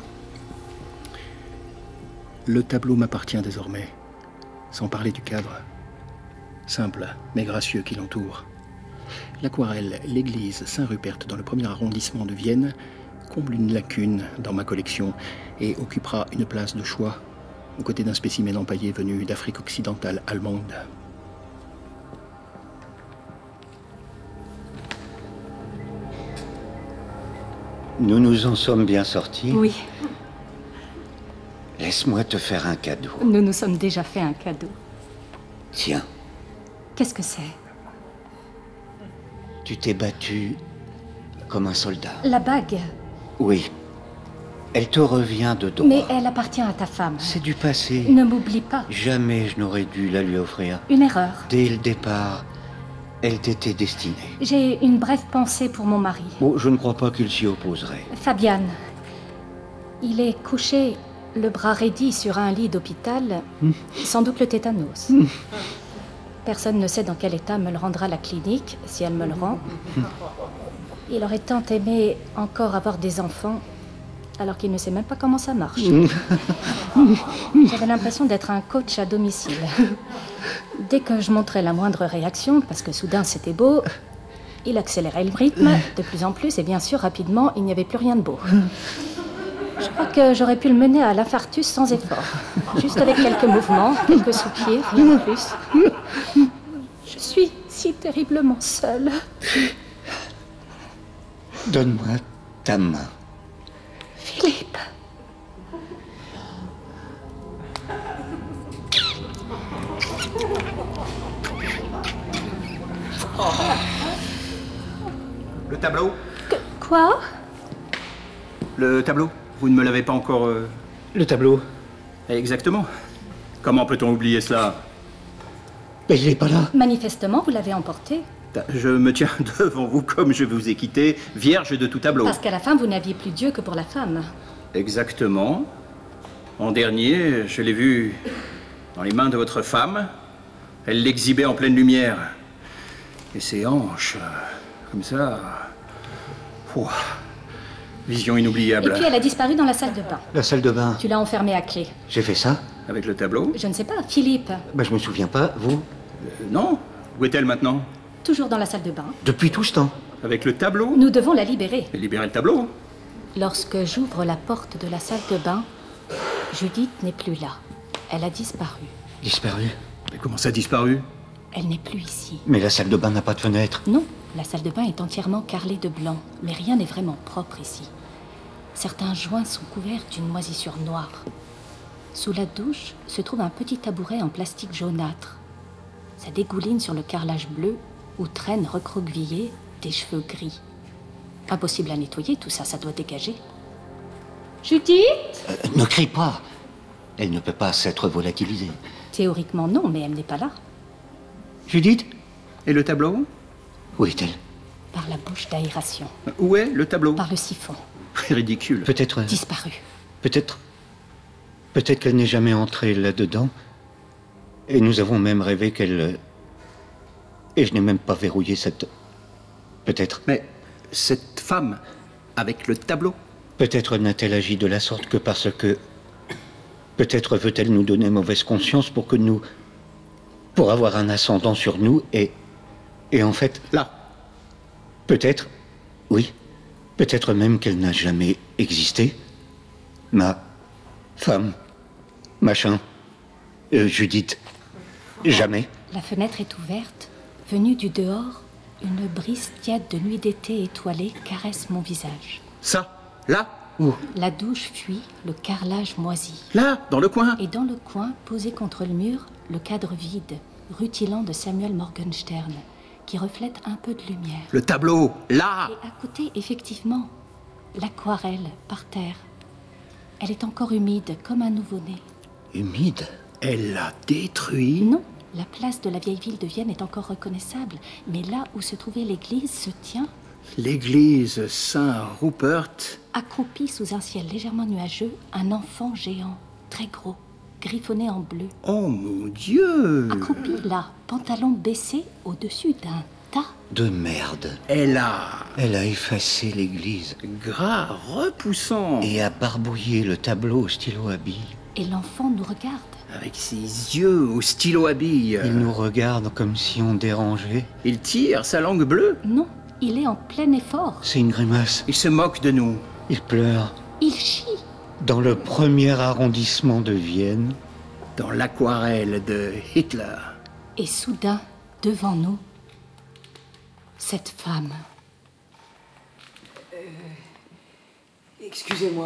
Le tableau m'appartient désormais, sans parler du cadre, simple mais gracieux qui l'entoure. L'aquarelle L'église Saint-Rupert dans le premier arrondissement de Vienne comble une lacune dans ma collection et occupera une place de choix aux côtés d'un spécimen empaillé venu d'Afrique occidentale allemande. Nous nous en sommes bien sortis. Oui, Laisse-moi te faire un cadeau. nous nous sommes déjà fait un cadeau. Tiens, Qu'est-ce que c'est? tu t'es battu comme un soldat. La bague. Oui. Elle te revient de droit. Mais elle appartient à ta femme. C'est du passé. Ne m'oublie pas. Jamais je n'aurais dû la lui offrir. Une erreur. Dès le départ, elle t'était destinée. J'ai une brève pensée pour mon mari. Bon, je ne crois pas qu'il s'y opposerait. Fabian. Il est couché, le bras raidi sur un lit d'hôpital, sans doute le tétanos. Personne ne sait dans quel état me le rendra la clinique, si elle me le rend. Il aurait tant aimé encore avoir des enfants, alors qu'il ne sait même pas comment ça marche. J'avais l'impression d'être un coach à domicile. Dès que je montrais la moindre réaction, parce que soudain c'était beau, il accélérait le rythme de plus en plus, et bien sûr, rapidement, il n'y avait plus rien de beau. Je crois que j'aurais pu le mener à l'infarctus sans effort. Juste avec quelques mouvements, quelques soupirs, rien de plus. Je suis si terriblement seule. Donne-moi ta main. Philippe. Le tableau? Quoi? Le tableau? Vous ne me l'avez pas encore... euh, Le tableau? Exactement. Comment peut-on oublier cela? Mais il n'est pas là. Manifestement, vous l'avez emporté. Je me tiens devant vous comme je vous ai quitté, vierge de tout tableau. Parce qu'à la fin, vous n'aviez plus Dieu que pour la femme. Exactement. En dernier, je l'ai vu dans les mains de votre femme. Elle l'exhibait en pleine lumière. Et ses hanches, comme ça... Ouah, vision inoubliable. Et puis elle a disparu dans la salle de bain. La salle de bain. Tu l'as enfermée à clé. J'ai fait ça? Avec le tableau? Je ne sais pas, Philippe. Ben, je me souviens pas, vous? Euh, non. Où est-elle maintenant? Toujours dans la salle de bain. Depuis tout ce temps. Avec le tableau? Nous devons la libérer. Et libérer le tableau? Lorsque j'ouvre la porte de la salle de bain, Judith n'est plus là. Elle a disparu. Disparu? Mais comment ça a disparu? Elle n'est plus ici. Mais la salle de bain n'a pas de fenêtre. Non, la salle de bain est entièrement carrelée de blanc, mais rien n'est vraiment propre ici. Certains joints sont couverts d'une moisissure noire. Sous la douche se trouve un petit tabouret en plastique jaunâtre. Ça dégouline sur le carrelage bleu où traînent recroquevillés des cheveux gris. Impossible à nettoyer, tout ça, ça doit dégager. Judith? Euh, ne crie pas. Elle ne peut pas s'être volatilisée. Théoriquement non, mais elle n'est pas là. Judith? Et le tableau? Où est-elle? Par la bouche d'aération. Où est le tableau? Par le siphon. Ridicule. Peut-être... Disparu. Peut-être... Peut-être qu'elle n'est jamais entrée là-dedans. Et nous avons même rêvé qu'elle... Et je n'ai même pas verrouillé cette... Peut-être. Mais cette femme, avec le tableau? Peut-être n'a-t-elle agi de la sorte que parce que... Peut-être veut-elle nous donner mauvaise conscience pour que nous... Pour avoir un ascendant sur nous et... Et en fait... Là. Peut-être... Oui. Peut-être même qu'elle n'a jamais existé. Ma... femme... Machin... Euh, Judith... Jamais. La fenêtre est ouverte. Venue du dehors, une brise tiède de nuit d'été étoilée caresse mon visage. Ça? Là? Où? La douche fuit, le carrelage moisi. Là, dans le coin? Et dans le coin, posé contre le mur, le cadre vide, rutilant de Samuel Morgenstern, qui reflète un peu de lumière. Le tableau, là! Et à côté, effectivement, l'aquarelle, par terre. Elle est encore humide, comme un nouveau-né. Humide? Elle l'a détruit? Non, la place de la vieille ville de Vienne est encore reconnaissable, mais là où se trouvait l'église se tient... L'église Saint-Rupert. Accroupi sous un ciel légèrement nuageux, un enfant géant, très gros, griffonné en bleu. Oh mon Dieu! Accroupi là, pantalon baissé au-dessus d'un tas. De merde. Elle a... Elle a effacé l'église. Gras, repoussant. Et a barbouillé le tableau au stylo à billes. Et l'enfant nous regarde. Avec ses yeux au stylo à billes. Il nous regarde comme si on dérangeait. Il tire sa langue bleue? Non, il est en plein effort. C'est une grimace. Il se moque de nous. Il pleure. Il chie. Dans le premier arrondissement de Vienne. Dans l'aquarelle de Hitler. Et soudain, devant nous, cette femme. Euh, excusez-moi.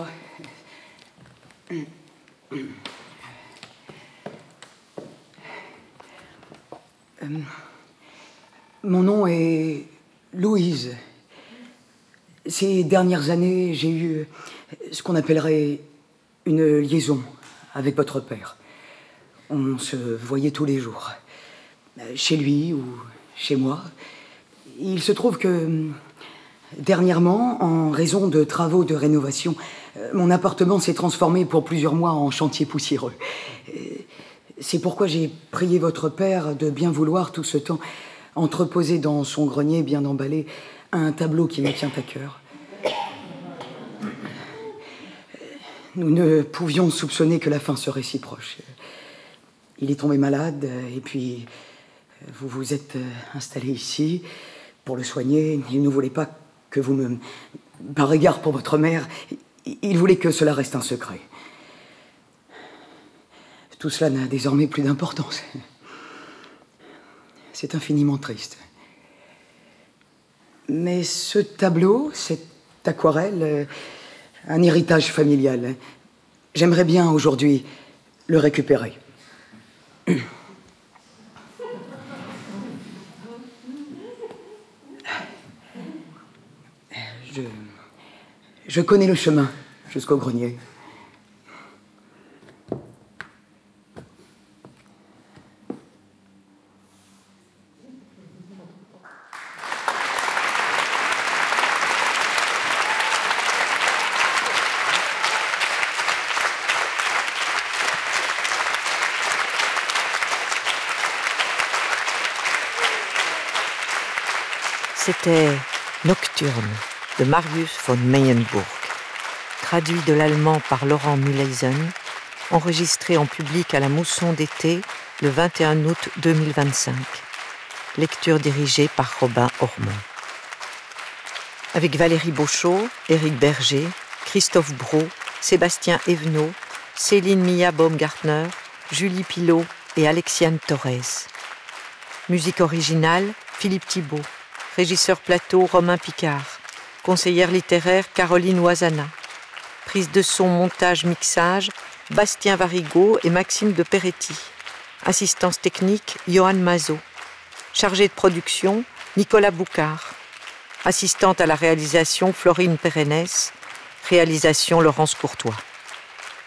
Euh, mon nom est Louise. Ces dernières années, j'ai eu ce qu'on appellerait une liaison avec votre père. On se voyait tous les jours, chez lui ou chez moi. Il se trouve que, dernièrement, en raison de travaux de rénovation, mon appartement s'est transformé pour plusieurs mois en chantier poussiéreux. C'est pourquoi j'ai prié votre père de bien vouloir tout ce temps entreposer dans son grenier bien emballé un tableau qui me tient à cœur. Nous ne pouvions soupçonner que la fin serait si proche. Il est tombé malade et puis vous vous êtes installé ici pour le soigner. Il ne voulait pas que vous me... Par égard pour votre mère, il voulait que cela reste un secret. Tout cela n'a désormais plus d'importance. C'est infiniment triste. Mais ce tableau, cette aquarelle, un héritage familial, j'aimerais bien aujourd'hui le récupérer. Je, je connais le chemin jusqu'au grenier. C'était Nocturne de Marius von Meyenburg, traduit de l'allemand par Laurent Mühlhausen, enregistré en public à la Mousson d'été le vingt et un août deux mille vingt-cinq. Lecture dirigée par Robin Ormond. Avec Valérie Beauchot, Éric Berger, Christophe Brault, Sébastien Evenot, Céline Mia Baumgartner, Julie Pilot et Alexiane Torres. Musique originale, Philippe Thibault. Régisseur plateau, Romain Picard. Conseillère littéraire, Caroline Oisana. Prise de son, montage, mixage, Bastien Varigo et Maxime de Peretti. Assistance technique, Johan Mazot. Chargé de production, Nicolas Boucard. Assistante à la réalisation, Florine Pérennes. Réalisation, Laurence Courtois.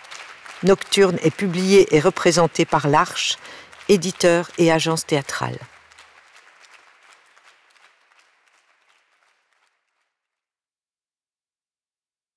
Nocturne est publié et représenté par l'Arche, éditeur et agence théâtrale.